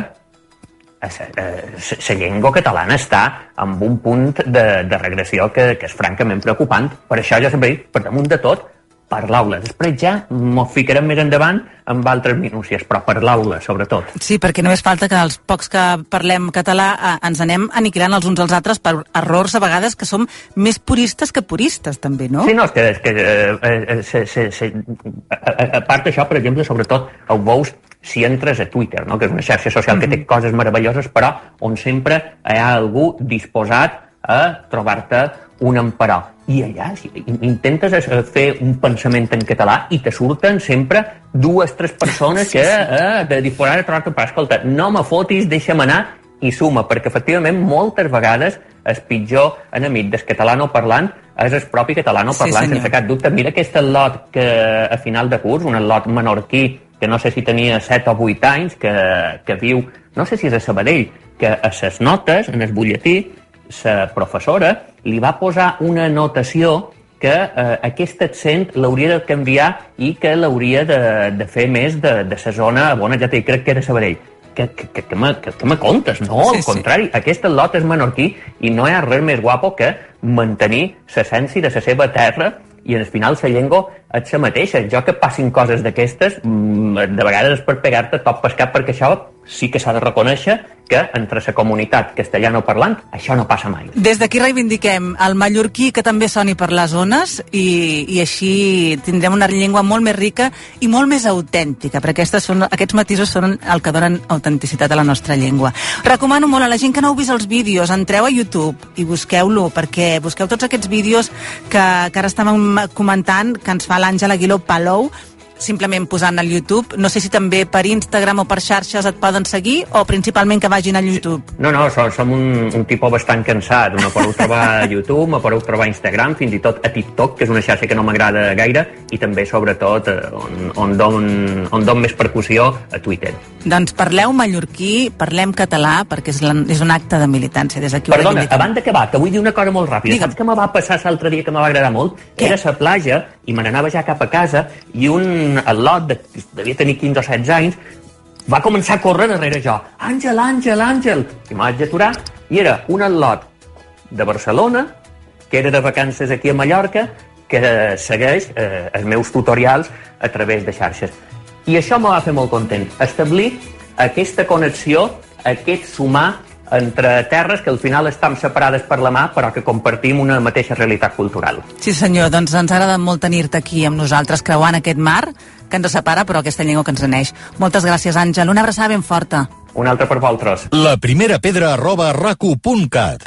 la llengua catalana està en un punt de, de regressió que, que és francament preocupant. Per això jo sempre dic, per damunt de tot, parlau-la. Després ja m'ho ficarem més endavant amb altres minúcies, però parlau-la, sobretot. Sí, perquè només falta que els pocs que parlem català eh, ens anem aniquilant els uns als altres per errors a vegades que som més puristes que puristes, també, no? Sí, no, és que, és que eh, eh, se, se, se, a, a, a part d'això, per exemple, sobretot ho veus si entres a Twitter, no? Que és una xarxa social mm-hmm. que té coses meravelloses, però on sempre hi ha algú disposat a trobar-te un emperò. I allà si intentes fer un pensament en català i te surten sempre dues, tres persones que eh, de disposar a trobar-te per escolta, no me fotis, deixa'm anar i suma, perquè efectivament moltes vegades el pitjor enemic del catalano-parlant és el propi catalano-parlant, sí, sense cap dubte. Mira aquest lot que a final de curs, un lot menorquí que no sé si tenia set o vuit anys, que, que viu, no sé si és a Sabadell, que a ses notes, en el butlletí, la professora li va posar una anotació que eh, aquest accent l'hauria de canviar i que l'hauria de, de fer més de, de la zona, bona, ja t'he dit, crec que era Sabadell. Que, que, que, que, me, que, que me contes? No, sí, al contrari, sí. Aquest lot és menorquí i no hi ha res més guapo que mantenir l'essència de la seva terra i al final la llengua és la mateixa. Jo que passin coses d'aquestes, de vegades és per pegar-te tot pescat, perquè això sí que s'ha de reconèixer que entre la comunitat castellano-parlant això no passa mai. Des d'aquí reivindiquem el mallorquí que també soni per les zones i, i així tindrem una llengua molt més rica i molt més autèntica, perquè aquestes són, aquests matisos són el que donen autenticitat a la nostra llengua. Recomano molt a la gent que no heu vist els vídeos, entreu a YouTube i busqueu-lo, perquè busqueu tots aquests vídeos que, que ara estàvem comentant, que ens fa l'Àngela Aguiló Palou, simplement posant al YouTube. No sé si també per Instagram o per xarxes et poden seguir o principalment que vagin al YouTube. No, no, som, som un, un tipus bastant cansat. Me podeu trobar a YouTube, me podeu trobar a Instagram, fins i tot a TikTok, que és una xarxa que no m'agrada gaire, i també, sobretot, on, on, don, on don més percussió, a Twitter. Doncs parleu mallorquí, parlem català, perquè és, la, és un acte de militància. Des d'aquí Perdona, abans d'acabar, que vull dir una cosa molt ràpida. Digue'm. Saps què me va passar l'altre dia que me va agradar molt? Què? Era a la platja, i me n'anava ja cap a casa, i un al·lot, de, devia tenir quinze o setze anys, va començar a córrer darrere jo. Àngel, Àngel, Àngel! I m'haig d'aturar, i era un al·lot de Barcelona, que era de vacances aquí a Mallorca, que segueix eh, els meus tutorials a través de xarxes. I això me va fer molt content. Establir aquesta connexió, aquest sumar entre terres que al final estan separades per la mà, però que compartim una mateixa realitat cultural. Sí, senyor, doncs ens agrada molt tenir-te aquí amb nosaltres, creuant aquest mar que ens separa, però aquesta llengua que ens uneix. Moltes gràcies, Àngel. Una abraçada ben forta. Una altra per vosaltres. La primera pedra arroba racu punt cat.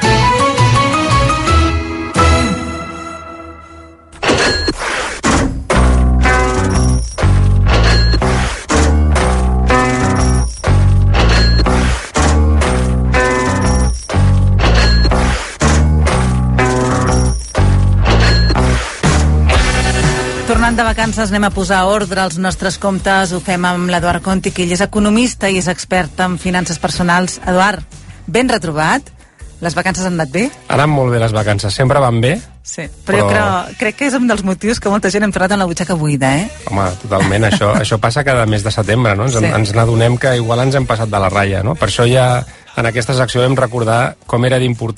Tornant de vacances anem a posar ordre als nostres comptes, ho fem amb l'Eduard Conti, que ell és economista i és expert en finances personals. Eduard, ben retrobat. Les vacances han anat bé? Han anat molt bé les vacances, sempre van bé. Sí, però, però... jo crec, crec que és un dels motius que molta gent hem tornat amb la butxaca buida, eh? Home, totalment, això, això passa cada mes de setembre, no? Ens, sí. ens n'adonem que igual ens hem passat de la ratlla, no? Per això ja en aquesta secció vam recordar com era d'important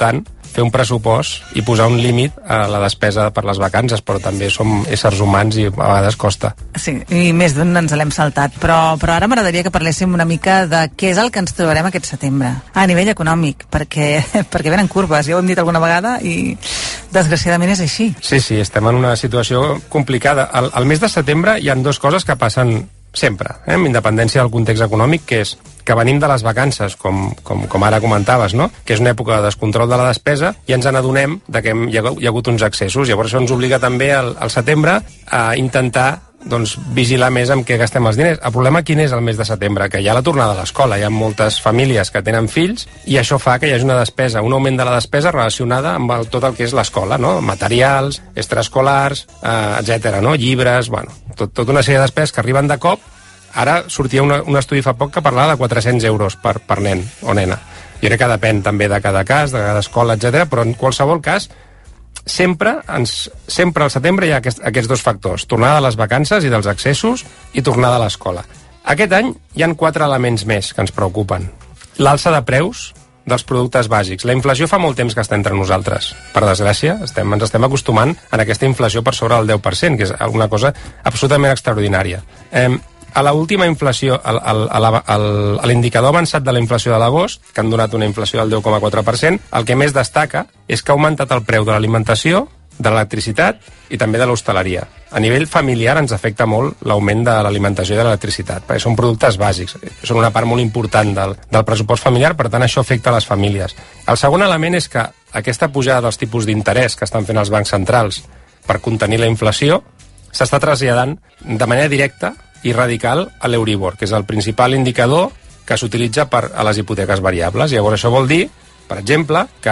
fer un pressupost i posar un límit a la despesa per les vacances, però també som éssers humans i a vegades costa. Sí, i més d'un ens l'hem saltat, però, però ara m'agradaria que parléssim una mica de què és el que ens trobarem aquest setembre, a nivell econòmic, perquè, perquè venen curves, ja ho hem dit alguna vegada i desgraciadament és així. Sí, sí, estem en una situació complicada. Al, al mes de setembre hi ha dues coses que passen sempre, eh, amb independència del context econòmic, que és que venim de les vacances, com, com, com ara comentaves, no? Que és una època de descontrol de la despesa i ens n'adonem de que hi ha, hi ha hagut uns excessos. Llavors això ens obliga també al, al setembre a intentar doncs, vigilar més amb què gastem els diners. El problema quin és el mes de setembre? Que hi ha la tornada a l'escola, hi ha moltes famílies que tenen fills i això fa que hi hagi una despesa, un augment de la despesa relacionada amb el, tot el que és l'escola, no? Materials, extraescolars, eh, etcètera, no? Llibres, bueno, tot, tota una sèrie de despeses que arriben de cop. Ara sortia una, un estudi fa poc que parlava de quatre-cents euros per, per nen o nena. Jo crec que depèn també de cada cas, de cada escola, etcètera, però en qualsevol cas sempre, ens, sempre al setembre hi ha aquest, aquests dos factors, tornada de les vacances i dels excessos i tornada a l'escola. Aquest any hi han quatre elements més que ens preocupen. L'alça de preus dels productes bàsics. La inflació fa molt temps que està entre nosaltres. Per desgràcia, estem, ens estem acostumant a aquesta inflació per sobre del deu per cent, que és una cosa absolutament extraordinària. Eh, a l'última inflació, a l'indicador avançat de la inflació de l'agost, que han donat una inflació del deu coma quatre per cent, el que més destaca és que ha augmentat el preu de l'alimentació, de l'electricitat i també de l'hostaleria. A nivell familiar ens afecta molt l'augment de l'alimentació i de l'electricitat, perquè són productes bàsics, són una part molt important del, del pressupost familiar, per tant això afecta a les famílies. El segon element és que aquesta pujada dels tipus d'interès que estan fent els bancs centrals per contenir la inflació s'està traslladant de manera directa i radical a l'Euribor, que és el principal indicador que s'utilitza per a les hipoteques variables. Llavors això vol dir, per exemple, que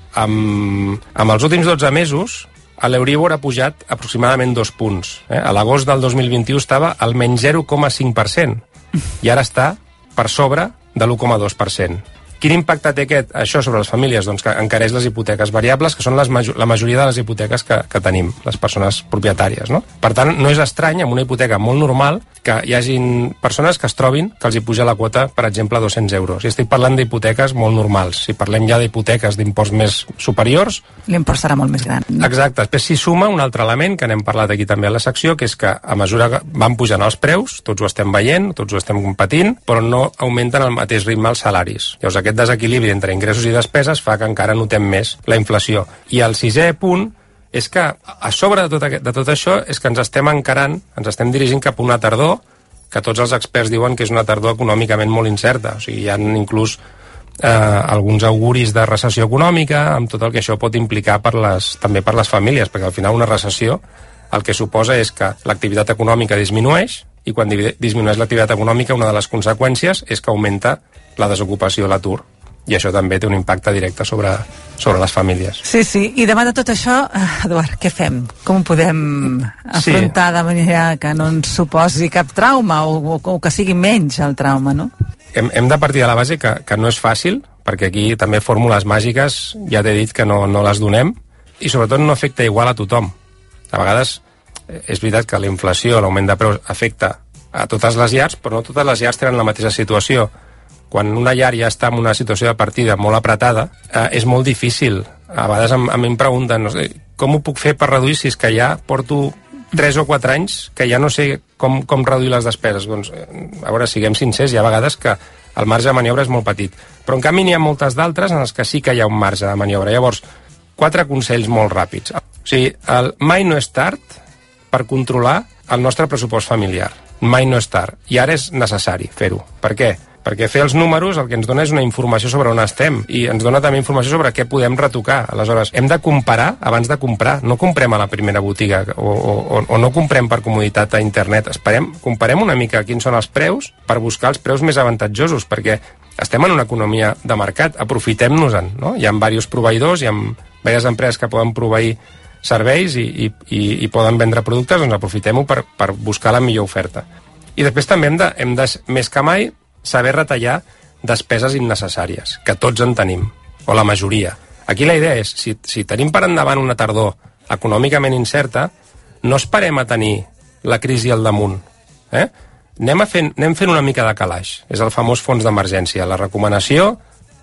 amb, amb els últims dotze mesos l'Euribor ha pujat aproximadament dos punts. Eh? A l'agost del dos mil vint-i-u estava al menys zero coma cinc per cent i ara està per sobre de l'u coma dos per cent. Quin impacte té aquest, això sobre les famílies? Doncs que encareix les hipoteques variables, que són les major, la majoria de les hipoteques que, que tenim, les persones propietàries, no? Per tant, no és estrany, amb una hipoteca molt normal, que hi hagin persones que es trobin que els hi puja la quota, per exemple, a dos-cents euros. I estic parlant d'hipoteques molt normals. Si parlem ja d'hipoteques d'imports més superiors... L'import serà molt més gran. Exacte. Després s'hi suma un altre element, que n'hem parlat aquí també a la secció, que és que a mesura que van pujant els preus, tots ho estem veient, tots ho estem patint, però no augmenten al mateix ritme els salaris. Llavors aquest desequilibri entre ingressos i despeses fa que encara notem més la inflació. I el sisè punt és que a sobre de tot, aquest, de tot això és que ens estem encarant, ens estem dirigint cap a una tardor que tots els experts diuen que és una tardor econòmicament molt incerta. O sigui, hi ha inclús eh, alguns auguris de recessió econòmica, amb tot el que això pot implicar per les, també per les famílies, perquè al final una recessió el que suposa és que l'activitat econòmica disminueix, i quan disminueix l'activitat econòmica una de les conseqüències és que augmenta la desocupació, l'atur. I això també té un impacte directe sobre, sobre les famílies. Sí, sí. I davant de tot això, Eduard, què fem? Com ho podem afrontar sí. de manera que no ens suposi cap trauma o, o que sigui menys el trauma, no? Hem, hem de partir de la base que, que no és fàcil, perquè aquí també fórmules màgiques, ja t'he dit que no, no les donem, i sobretot no afecta igual a tothom. A vegades és veritat que la inflació, l'augment de preus, afecta a totes les llars, però no totes les llars tenen la mateixa situació. Quan una llar ja està en una situació de partida molt apretada, eh, és molt difícil. A vegades em, em pregunten, no sé, com ho puc fer per reduir si és que ja porto tres o quatre anys que ja no sé com, com reduir les despeses? Doncs, a veure, siguem sincers, hi ha vegades que el marge de maniobra és molt petit. Però en canvi n'hi ha moltes d'altres en les que sí que hi ha un marge de maniobra. Llavors, quatre consells molt ràpids. O sigui, el mai no és tard per controlar el nostre pressupost familiar. Mai no és tard. I ara és necessari fer-ho. Per què? Perquè fer els números el que ens dona és una informació sobre on estem i ens dona també informació sobre què podem retocar. Aleshores, hem de comparar abans de comprar. No comprem a la primera botiga o, o, o no comprem per comoditat a internet. Esperem, comparem una mica quins són els preus per buscar els preus més avantatjosos, perquè estem en una economia de mercat, aprofitem-nos-en, no? Hi ha diversos proveïdors, hi ha diverses empreses que poden proveir serveis i, i, i, i poden vendre productes, doncs aprofitem-ho per, per buscar la millor oferta. I després també hem de, hem de més que mai, saber retallar despeses innecessàries, que tots en tenim, o la majoria. Aquí la idea és, si, si tenim per endavant una tardor econòmicament incerta, no esperem a tenir la crisi al damunt. Eh? Anem, a fent, anem fent una mica de calaix. És el famós fons d'emergència. La recomanació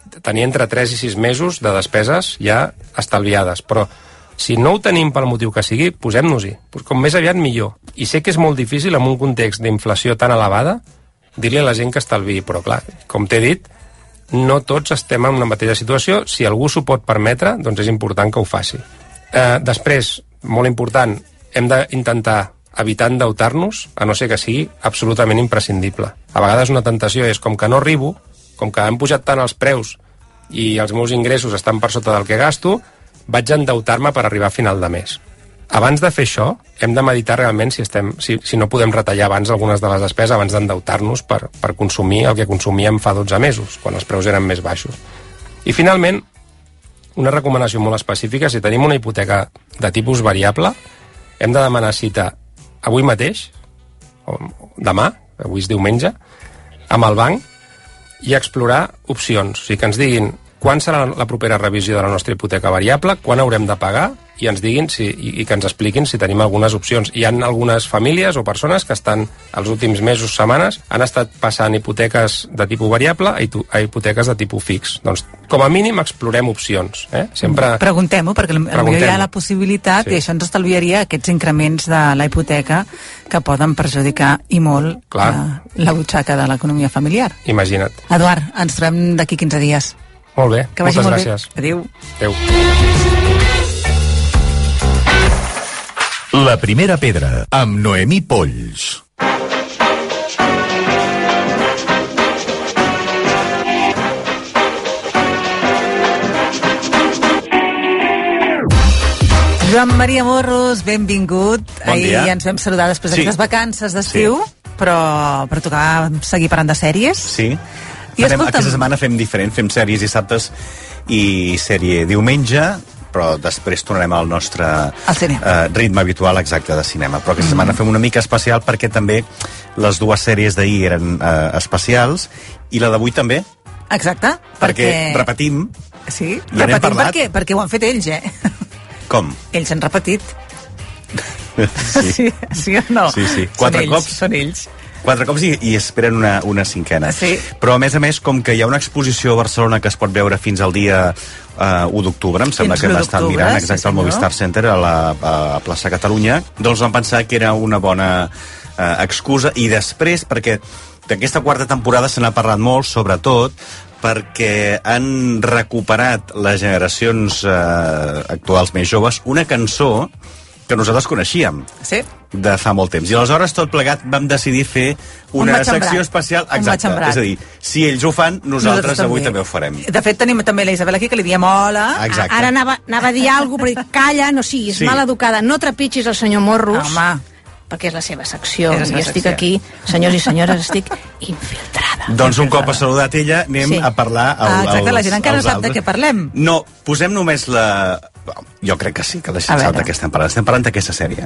tenir entre tres i sis mesos de despeses ja estalviades, però si no ho tenim pel motiu que sigui, posem-nos-hi. Com més aviat, millor. I sé que és molt difícil, en un context d'inflació tan elevada, dir-li a la gent que estalviï, però clar, com t'he dit, no tots estem en una mateixa situació. Si algú s'ho pot permetre, doncs és important que ho faci. Eh, després, molt important, hem d'intentar evitar endeutar-nos, a no ser que sigui absolutament imprescindible. A vegades una tentació és, com que no arribo, com que han pujat tant els preus i els meus ingressos estan per sota del que gasto, vaig endeutar-me per arribar a final de mes. Abans de fer això, hem de meditar realment si, estem, si, si no podem retallar abans algunes de les despeses abans d'endeutar-nos per, per consumir el que consumíem fa dotze mesos, quan els preus eren més baixos. I finalment, una recomanació molt específica, si tenim una hipoteca de tipus variable, hem de demanar cita avui mateix, o demà, avui és diumenge, amb el banc i explorar opcions. O sigui, que ens diguin quan serà la propera revisió de la nostra hipoteca variable, quan haurem de pagar, i ens diguin si, i, i que ens expliquin si tenim algunes opcions. Hi ha algunes famílies o persones que estan, els últims mesos, setmanes, han estat passant hipoteques de tipus variable a, a hipoteques de tipus fix. Doncs, com a mínim, explorem opcions. Eh? Sempre... Preguntem-ho, perquè potser hi ha la possibilitat, sí. I això ens estalviaria aquests increments de la hipoteca que poden perjudicar i molt la, la butxaca de l'economia familiar. Imagina't. Eduard, ens trobem d'aquí quinze dies. Molt bé, que moltes molt gràcies. Bé. Adéu. Adéu. La primera pedra, amb Noemí Polls. Joan Maria Morros, benvingut. Bon Ahir dia. ens vam saludar després Sí. d'aquestes vacances d'estiu, sí. però, però tocava seguir parlant de sèries. Sí. I Farem, escolta'm... Aquesta setmana fem diferent, fem sèries dissabtes i sèrie diumenge, però després tornarem al nostre uh, ritme habitual exacte de cinema. Però aquesta mm. setmana fem una mica especial perquè també les dues sèries d'ahir eren uh, especials i la d'avui també. Exacte. Perquè, perquè... repetim. Sí, ja repetim parlat. perquè, perquè ho han fet ells, eh? Com? Ells han repetit. Sí. sí, sí o no? Sí, sí. Quatre són ells, cops. Són ells. Quatre cops i, i esperen una, una cinquena. Sí. Però, a més a més, com que hi ha una exposició a Barcelona que es pot veure fins al dia uh, u d'octubre, em sembla Fins que hem estat mirant, exacte, sí, al Movistar Center, a la a plaça Catalunya, doncs vam pensar que era una bona uh, excusa. I després, perquè d'aquesta quarta temporada se n'ha parlat molt, sobretot, perquè han recuperat les generacions uh, actuals més joves una cançó que nosaltres coneixíem. Sí. De fa molt temps. I aleshores, tot plegat, vam decidir fer una un secció especial. Exacte. És a dir, si ells ho fan, nosaltres, nosaltres avui també. també ho farem. De fet, tenim també la Isabel aquí, que li diem hola. Exacte. Ara anava, anava a dir alguna cosa, però calla, no siguis Sí. mal educada, no trepitgis el senyor Morros. Home. Perquè és la seva secció. És la seva I estic secció. aquí, senyors i senyores, estic infiltrada. Doncs un cop ha saludat ella, anem Sí. a parlar al, Ah, exacte, als, la gent encara no als sap de altres. què parlem. No, posem només la... Jo crec que sí, que la A gent sap veure. de què estem parlant. Estem parlant d'aquesta sèrie.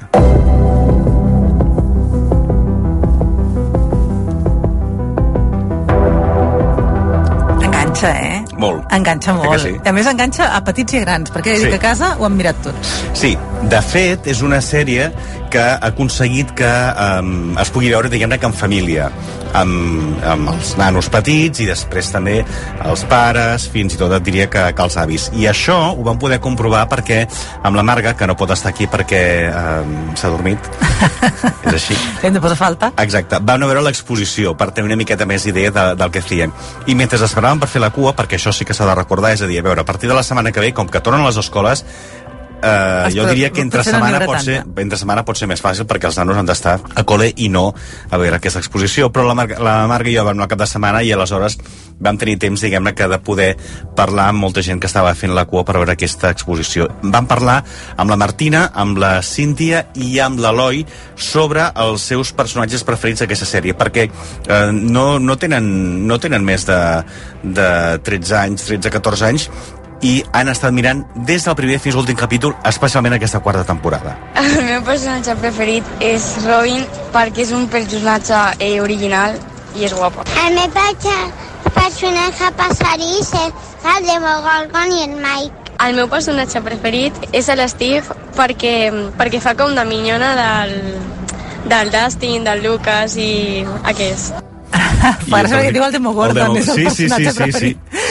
Enganxa, eh? Molt. Enganxa Crec que molt. sí. A més, enganxa a petits i a grans, perquè Sí. dic que a casa ho han mirat tots. Sí, de fet, és una sèrie que ha aconseguit que um, es pugui veure, diguem-ne, que en família, amb, amb els nanos petits i després també els pares, fins i tot et diria que, que els avis. I això ho vam poder comprovar perquè amb la Marga, que no pot estar aquí perquè um, s'ha dormit, és així. Hem de posar falta. Exacte, vam anar a veure l'exposició per tenir una miqueta més idea de, del que feien. I mentre esperàvem per fer la cua, perquè això sí que s'ha de recordar, és a dir, a veure, a partir de la setmana que ve, com que tornen a les escoles, Uh, jo diria que entre potser no n'hi setmana, haurà pot ser, tanta. entre setmana pot ser més fàcil perquè els nanos han d'estar a col·le i no a veure aquesta exposició, però la Marga, la Marga i jo vam anar al cap de setmana i aleshores vam tenir temps, diguem-ne, que de poder parlar amb molta gent que estava fent la cua per veure aquesta exposició. Vam parlar amb la Martina, amb la Cíntia i amb l'Eloi sobre els seus personatges preferits d'aquesta sèrie, perquè eh, no, no, tenen, no tenen més de, de tretze anys, tretze catorze anys, i han estat mirant des del primer fins a l'últim capítol, especialment aquesta quarta temporada. El meu personatge preferit és Robin perquè és un personatge eh, original i és guapa. El meu personatge preferit és el Demogorgon i el Mike. El meu personatge preferit és l'Steve perquè, perquè fa com de minyona del, del Dustin, del Lucas i aquest. Fa gràcia perquè diu el Demogorgon, és el sí, sí, personatge sí, sí, preferit. sí.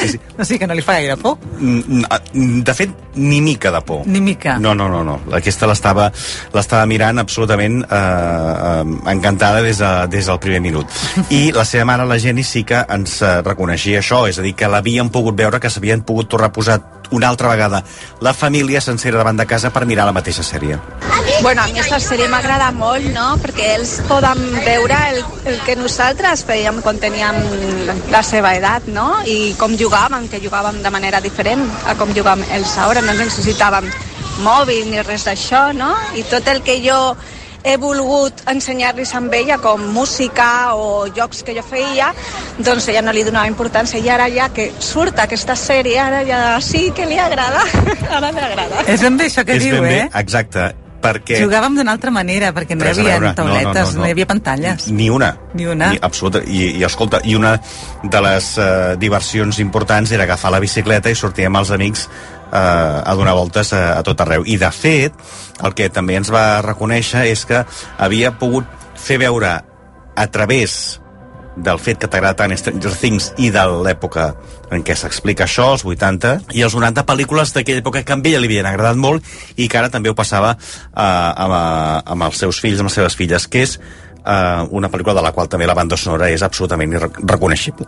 sí, sí. O sigui que no li fa gaire por. De fet, ni mica de por. Ni mica. No, no, no, no. Aquesta l'estava l'estava mirant absolutament eh, eh, encantada des, de, des del primer minut. I la seva mare, la Jenny, sí que ens eh, reconeixia això, és a dir, que l'havien pogut veure, que s'havien pogut tornar a posar una altra vegada la família sencera davant de casa per mirar la mateixa sèrie. Bueno, a mi aquesta sèrie m'agrada molt, no?, perquè ells poden veure el, el que nosaltres fèiem quan teníem la seva edat, no?, i com jugàvem, que jugàvem de manera diferent a com jugàvem ells ara, no necessitàvem mòbil ni res d'això, no?, i tot el que jo he volgut ensenyar-los amb ella, com música o jocs que jo feia, doncs ella no li donava importància, i ara ja que surt aquesta sèrie, ara ja sí que li agrada, ara li agrada. És ben bé això que és diu, ben bé, eh? Exacte, perquè... Jugàvem d'una altra manera, perquè no hi havia tauletes, no, no, no, no. no hi havia pantalles. Ni una. Ni una. Ni, absoluta. I, I, escolta, i una de les uh, diversions importants era agafar la bicicleta i sortíem els amics uh, a donar voltes a, a tot arreu. I, de fet, el que també ens va reconèixer és que havia pogut fer veure a través del fet que t'agrada tant Stranger Things i de l'època en què s'explica això, els vuitanta i els noranta, pel·lícules d'aquella època que a ella li havien agradat molt i que ara també ho passava uh, amb, uh, amb els seus fills, amb les seves filles, que és uh, una pel·lícula de la qual també la banda sonora és absolutament reconeixible.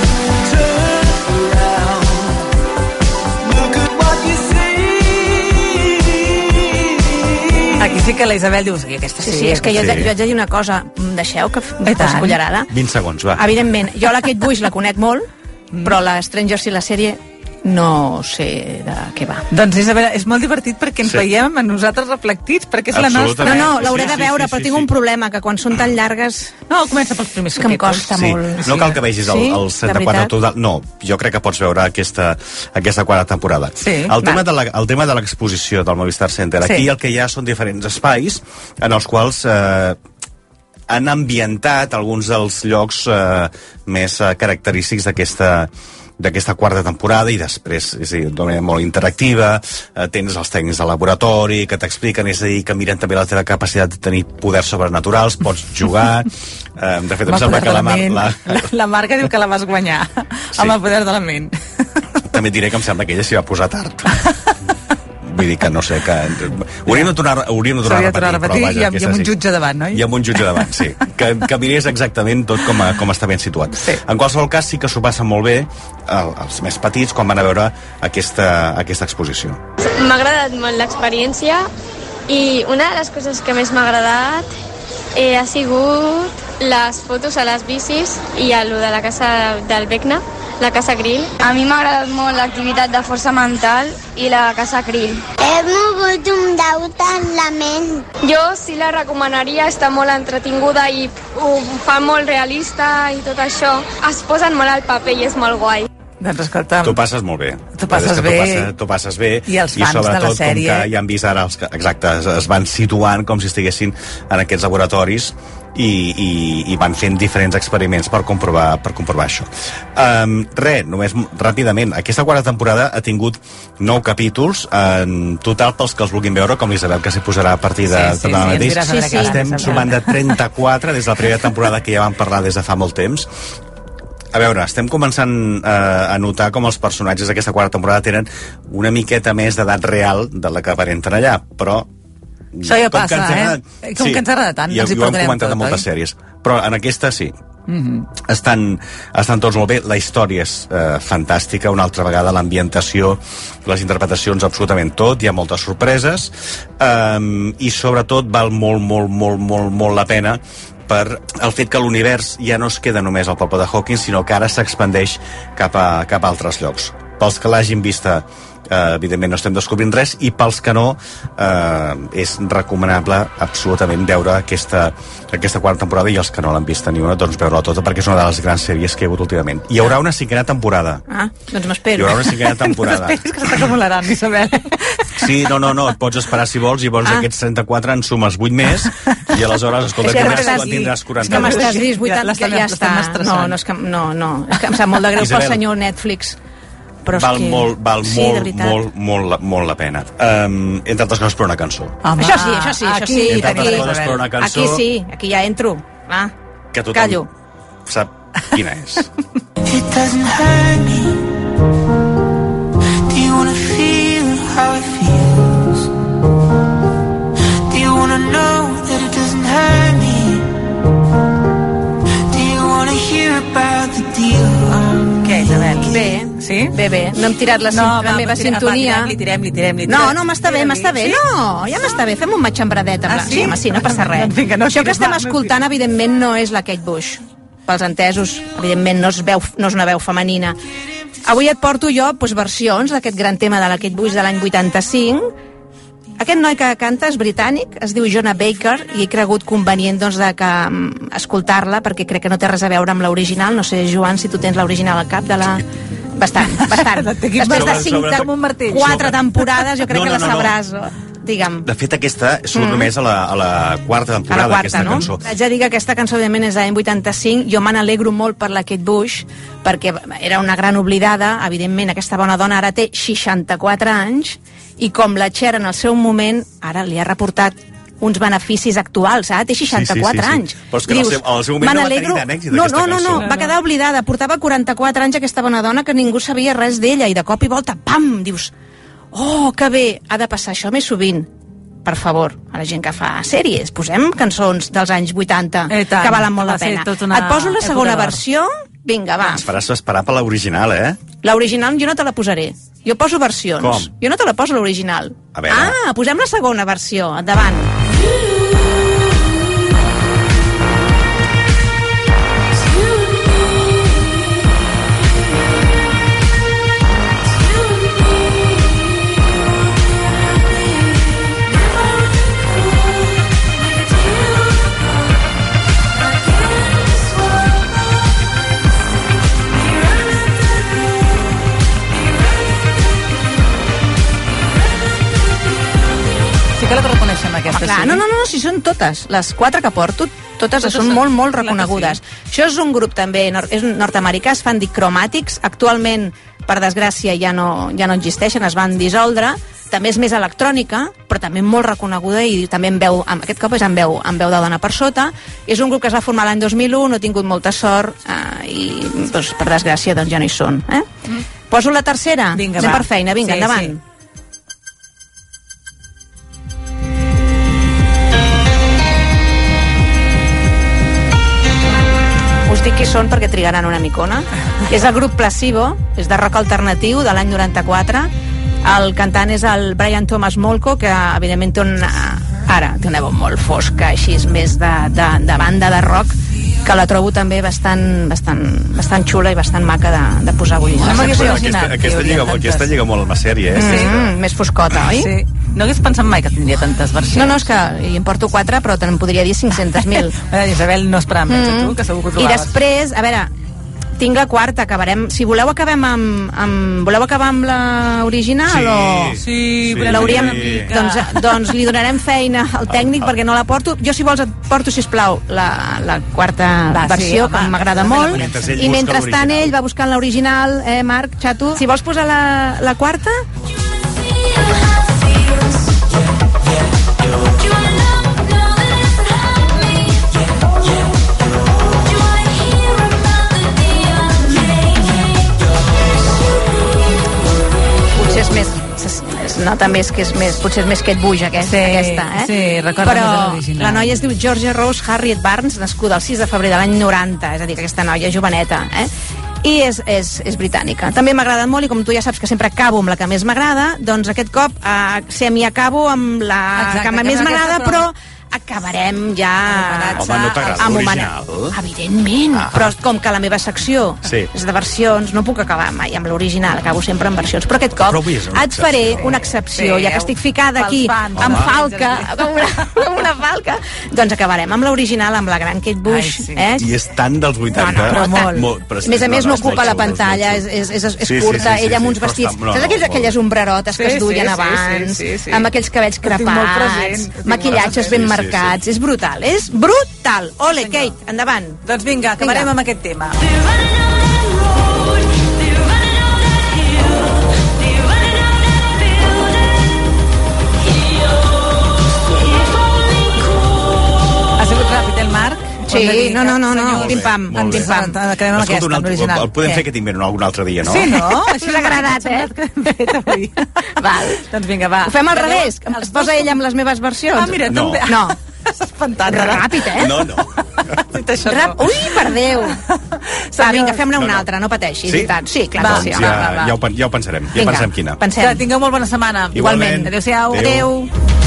Aquí sí que la Isabel diu, sí, aquesta sí. Sí, sí, és que jo, sí. jo haig de dir una cosa, deixeu que fos cullerada. vint segons, va. Evidentment, jo la Kate Bush la conec molt, mm. però la Strangers i la sèrie no sé de què va. Doncs Isabel, és molt divertit perquè ens Sí. veiem a nosaltres reflectits, perquè és la nostra. No, no, l'hauré de veure, però tinc un problema, que quan són tan llargues... No, comença pels primers que em costa sí. molt. No cal que vegis el, Sí? el De trenta-quatre veritat? total. No, jo crec que pots veure aquesta, aquesta quarta temporada. Sí, el, tema va. de la, el tema de l'exposició del Movistar Center. Sí. Aquí el que hi ha són diferents espais en els quals eh, han ambientat alguns dels llocs eh, més eh, característics d'aquesta d'aquesta quarta temporada, i després és a dir, d'una manera molt interactiva, eh, tens els tècnics de laboratori que t'expliquen, és a dir, que miren també la teva capacitat de tenir poders sobrenaturals, pots jugar, eh, de fet em sembla que la Mar... La... La, la Marca diu que la vas guanyar sí. amb el poder de la ment. També et diré que em sembla que ella s'hi va posar tard. Vull dir que no sé, que... Hauríem de tornar, hauríem de tornar a repetir, a repetir però vaja, i, amb, i amb un sí. jutge davant, no? I amb un jutge davant, sí. Que, que mirés exactament tot com, a, com està ben situat. Sí. En qualsevol cas, sí que s'ho passen molt bé el, els més petits quan van a veure aquesta, aquesta exposició. M'ha agradat molt l'experiència i una de les coses que més m'ha agradat eh, ha sigut les fotos a les bicis i a lo de la casa del Vecna, la Casa Krill. A mi m'ha agradat molt l'activitat de força mental i la Casa Krill. He mogut un deute en la ment. Jo sí la recomanaria, està molt entretinguda i ho fa molt realista i tot això. Es posen molt al paper i és molt guai. Doncs escolta'm... Tu passes molt bé. Tu passes que bé. Tu passes, tu passes bé. I els fans I sobretot, de la sèrie... com que ja han vist ara... Els, exacte, es, es van situant com si estiguessin en aquests laboratoris i, i, i van fent diferents experiments per comprovar, per comprovar això. Um, res, només ràpidament. Aquesta quarta temporada ha tingut nou capítols en total pels que els vulguin veure, com l'Isabel, que s'hi posarà a partir de... Sí, sí, sí, mateix. sí, sí. Estem sumant de trenta-quatre des de la primera temporada, que ja vam parlar des de fa molt temps. A veure, estem començant eh, a notar com els personatges d'aquesta quarta temporada tenen una miqueta més d'edat real de la que aparenten allà, però... Això ja com passa, que ens agrada, eh? Com sí, que ens agrada tant, i, ens hi ho hem perdrem comentat tot, en moltes oi? sèries. Però en aquesta sí. Mm-hmm. Estan, estan tots molt bé, la història és eh, fantàstica, una altra vegada l'ambientació, les interpretacions, absolutament tot, hi ha moltes sorpreses, eh, i sobretot val molt, molt, molt, molt, molt la pena per el fet que l'univers ja no es queda només al poble de Hawkins, sinó que ara s'expandeix cap a, cap a altres llocs. Pels que l'hagin vista, eh, evidentment no estem descobrint res, i pels que no, eh, és recomanable absolutament veure aquesta, aquesta quarta temporada, i els que no l'han vista ni una, doncs veure-la tota, perquè és una de les grans sèries que hi ha hagut últimament. Hi haurà una cinquena temporada. Ah, doncs m'espero. Hi haurà una cinquena temporada. No t'esperis que se t'acumularan, Isabel. Sí, no, no, no, et pots esperar si vols, i llavors ah. aquests trenta-quatre en sumes vuit més, i aleshores, escolta, tindràs, quan tindràs quaranta. És que m'estàs dient vuitanta, ja, que ja està. No, no, és que, no, no, és que em sap molt de greu pel senyor Netflix. Però val és que... molt, val sí, molt, molt, molt, molt la pena. Um, entre altres coses, per una cançó. Home, això sí, això sí, això aquí, sí. Entre altres Aquí, coses, per una cançó... aquí sí, aquí ja entro. Ah, que tothom callo. sap quina és. It doesn't hurt me Do you wanna feel how it feels? Do you wanna know that it doesn't hurt me? Do you wanna hear about the deal? Què, Isabel? Bé, sí? Bé, bé. No hem tirat la, No, no, la va, meva tira- sintonia. va, tirem-li, tirem-li, tirem-li. No, no, m'està bé, Tira-li. m'està bé. Sí? No, ja m'està bé. Fem un matxembradet. Amb Ah, la... sí? home, sí, no passa res. Doncs vinga, no Això que tires, estem va, no escoltant, evidentment, no és la Kate Bush. Pels entesos, evidentment, no és, veu, no és una veu femenina. Avui et porto jo doncs, versions d'aquest gran tema de la Kate Bush de l'any vuitanta-cinc. Aquest noi que canta és britànic, es diu Jonah Baker, i he cregut convenient doncs, de que um, escoltar-la, perquè crec que no té res a veure amb l'original. No sé, Joan, si tu tens l'original al cap de la... Bastant, bastant. Després de cinc, de quatre temporades, jo crec No, que no, la no, no. sabràs. Digue'm. De fet, aquesta surt Mm. només a la, a la quarta A temporada, la quarta, aquesta no? cançó. Haig de dir que aquesta cançó, òbviament, és de l'any vuitanta-cinc. Jo me n'alegro molt per la Kate Bush, perquè era una gran oblidada. Evidentment, aquesta bona dona ara té seixanta-quatre anys, i com la Cher en el seu moment, ara li ha reportat uns beneficis actuals, eh? Té seixanta-quatre Sí, sí, sí, sí. anys. Però és que en el seu- en el seu moment "Me no va tenir n'alegro". tant èxit, no, aquesta no, no, no, cançó. va quedar oblidada. Portava quaranta-quatre anys aquesta bona dona que ningú sabia res d'ella, i de cop i volta, pam, dius, oh, que bé, ha de passar això més sovint. Per favor, a la gent que fa sèries, posem cançons dels anys vuitanta Eh, tant, que valen molt va la ser pena. tota una Et poso la època segona d'or. versió? Vinga, va. Ens faràs esperar per l'original, eh? L'original jo no te la posaré. Jo poso versions. Com? Jo no te la poso l'original. A veure. Ah, posem la segona versió. Endavant. Sí que la reconeixem, aquesta. Ah, clar, sí. no, no, no, si són totes. Les quatre que porto, totes, Totes són són- molt, molt clar que reconegudes. Això és un grup també nor és nord-americà, es fan dir Chromatics. Actualment, per desgràcia, ja no, ja no existeixen, es van dissoldre. També és més electrònica, però també molt reconeguda, i també en veu, amb, aquest cop és en veu, en veu de dona per sota. És un grup que es va formar l'any dos mil u, no he tingut molta sort, eh, i doncs, per desgràcia doncs, ja no hi són. Eh? Mm. Poso la tercera? Vinga, Anem va. per feina, vinga, Sí, endavant. sí. Us dic qui són perquè trigaran una micona. És el grup Placebo, és de rock alternatiu de l'any noranta-quatre. El cantant és el Brian Thomas Molko, que evidentment té una... Ara, té una veu molt fosca, així és més de, de, de banda de rock, que la trobo també bastant, bastant, bastant xula i bastant maca de, de posar avui. No m'hagués Però imaginat aquesta, que hi aquesta, hauria lliga, tantes. aquesta lliga molt amb la sèrie, eh? Mm, més foscota, oi? Sí. No hagués pensat mai que tindria tantes versions. No, no, és que hi en porto quatre, però te'n podria dir cinc-cents mil. Eh, Isabel, no esperàvem menys a tu, que segur que ho I trobaves. després, a veure, tinc la quarta, acabarem... Si voleu, acabem amb... amb voleu acabar amb l'original Sí, o...? Sí, sí, L'hauríem... sí. Doncs, doncs li donarem feina al tècnic perquè no la porto. Jo, si vols, et porto, sisplau, la, la quarta Va, sí, versió, home, que m'agrada també la molt. volem. Mentre ell I busca mentrestant l'original. ell va buscant l'original, eh, Marc, xato. Si vols posar la, la quarta... Potser és més... es nota més que és més... Potser és més Kate Bush, aquesta, Sí, aquesta eh? sí, recorda Però més l'original. la noia es diu Georgia Rose Harriet Barnes, nascuda el sis de febrer de l'any noranta, és a dir, que aquesta noia joveneta, eh? I és, és, és britànica. També m'ha agradat molt, i com tu ja saps que sempre acabo amb la que més m'agrada, doncs aquest cop eh, semi acabo amb la Exacte, que acabem més aquesta, m'agrada, però- però acabarem ja... Home, no t'agrada amb l'original? homenatge. Evidentment, Ah. però com que la meva secció Sí. és de versions, no puc acabar mai amb l'original, acabo sempre amb versions. Però aquest cop Però avui és una et faré excepció. una excepció, Sí, ja que estic ficada aquí pels fans. amb Home. falca, com una, com una falca, doncs acabarem amb l'original, amb la gran Kate Bush. Ai, sí. eh? I és tant dels vuitanta. No, no, però molt. Molt, però A més a més no és molt ocupa la xulo, pantalla, és és, molt és, és, és Sí, sí, curta, sí, sí, ella amb sí, uns però vestits... està- no, Saps no, aquelles, molt. aquelles ombrerotes que Sí, es duien sí, sí, abans, sí, sí, sí. amb aquells cabells Ho tinc molt crepats, present, ho tinc maquillatges molt ben present. Sí, sí, marcats, és brutal, és brutal! Ole, Kate, endavant! Doncs vinga, acabarem Vinga. amb aquest tema. Ha sigut ràpid el Marc. Sí, no, no, no, no, pim-pam, pim-pam. Acabem amb aquesta, amb l'original. El podem fer aquest invent algun altre dia, no? Sí, no? Així l'ha agradat, eh? Val. Doncs vinga, va. Ho fem al revés. Es posa ella amb les meves versions. Ah, mira, no. també. No. S'ha espantat. Ràpid, eh? No, no. Rap... Ui, per Déu. Va, vinga, fem-ne una altra, no pateixis. Sí? I tant. Sí, clar Va, que sí. doncs ja, ja, ho, ja ho pensarem. Ja Vinga, pensarem quina. Pensem. Que tingueu molt bona setmana. Igualment. Adéu-siau. Adéu. Adéu.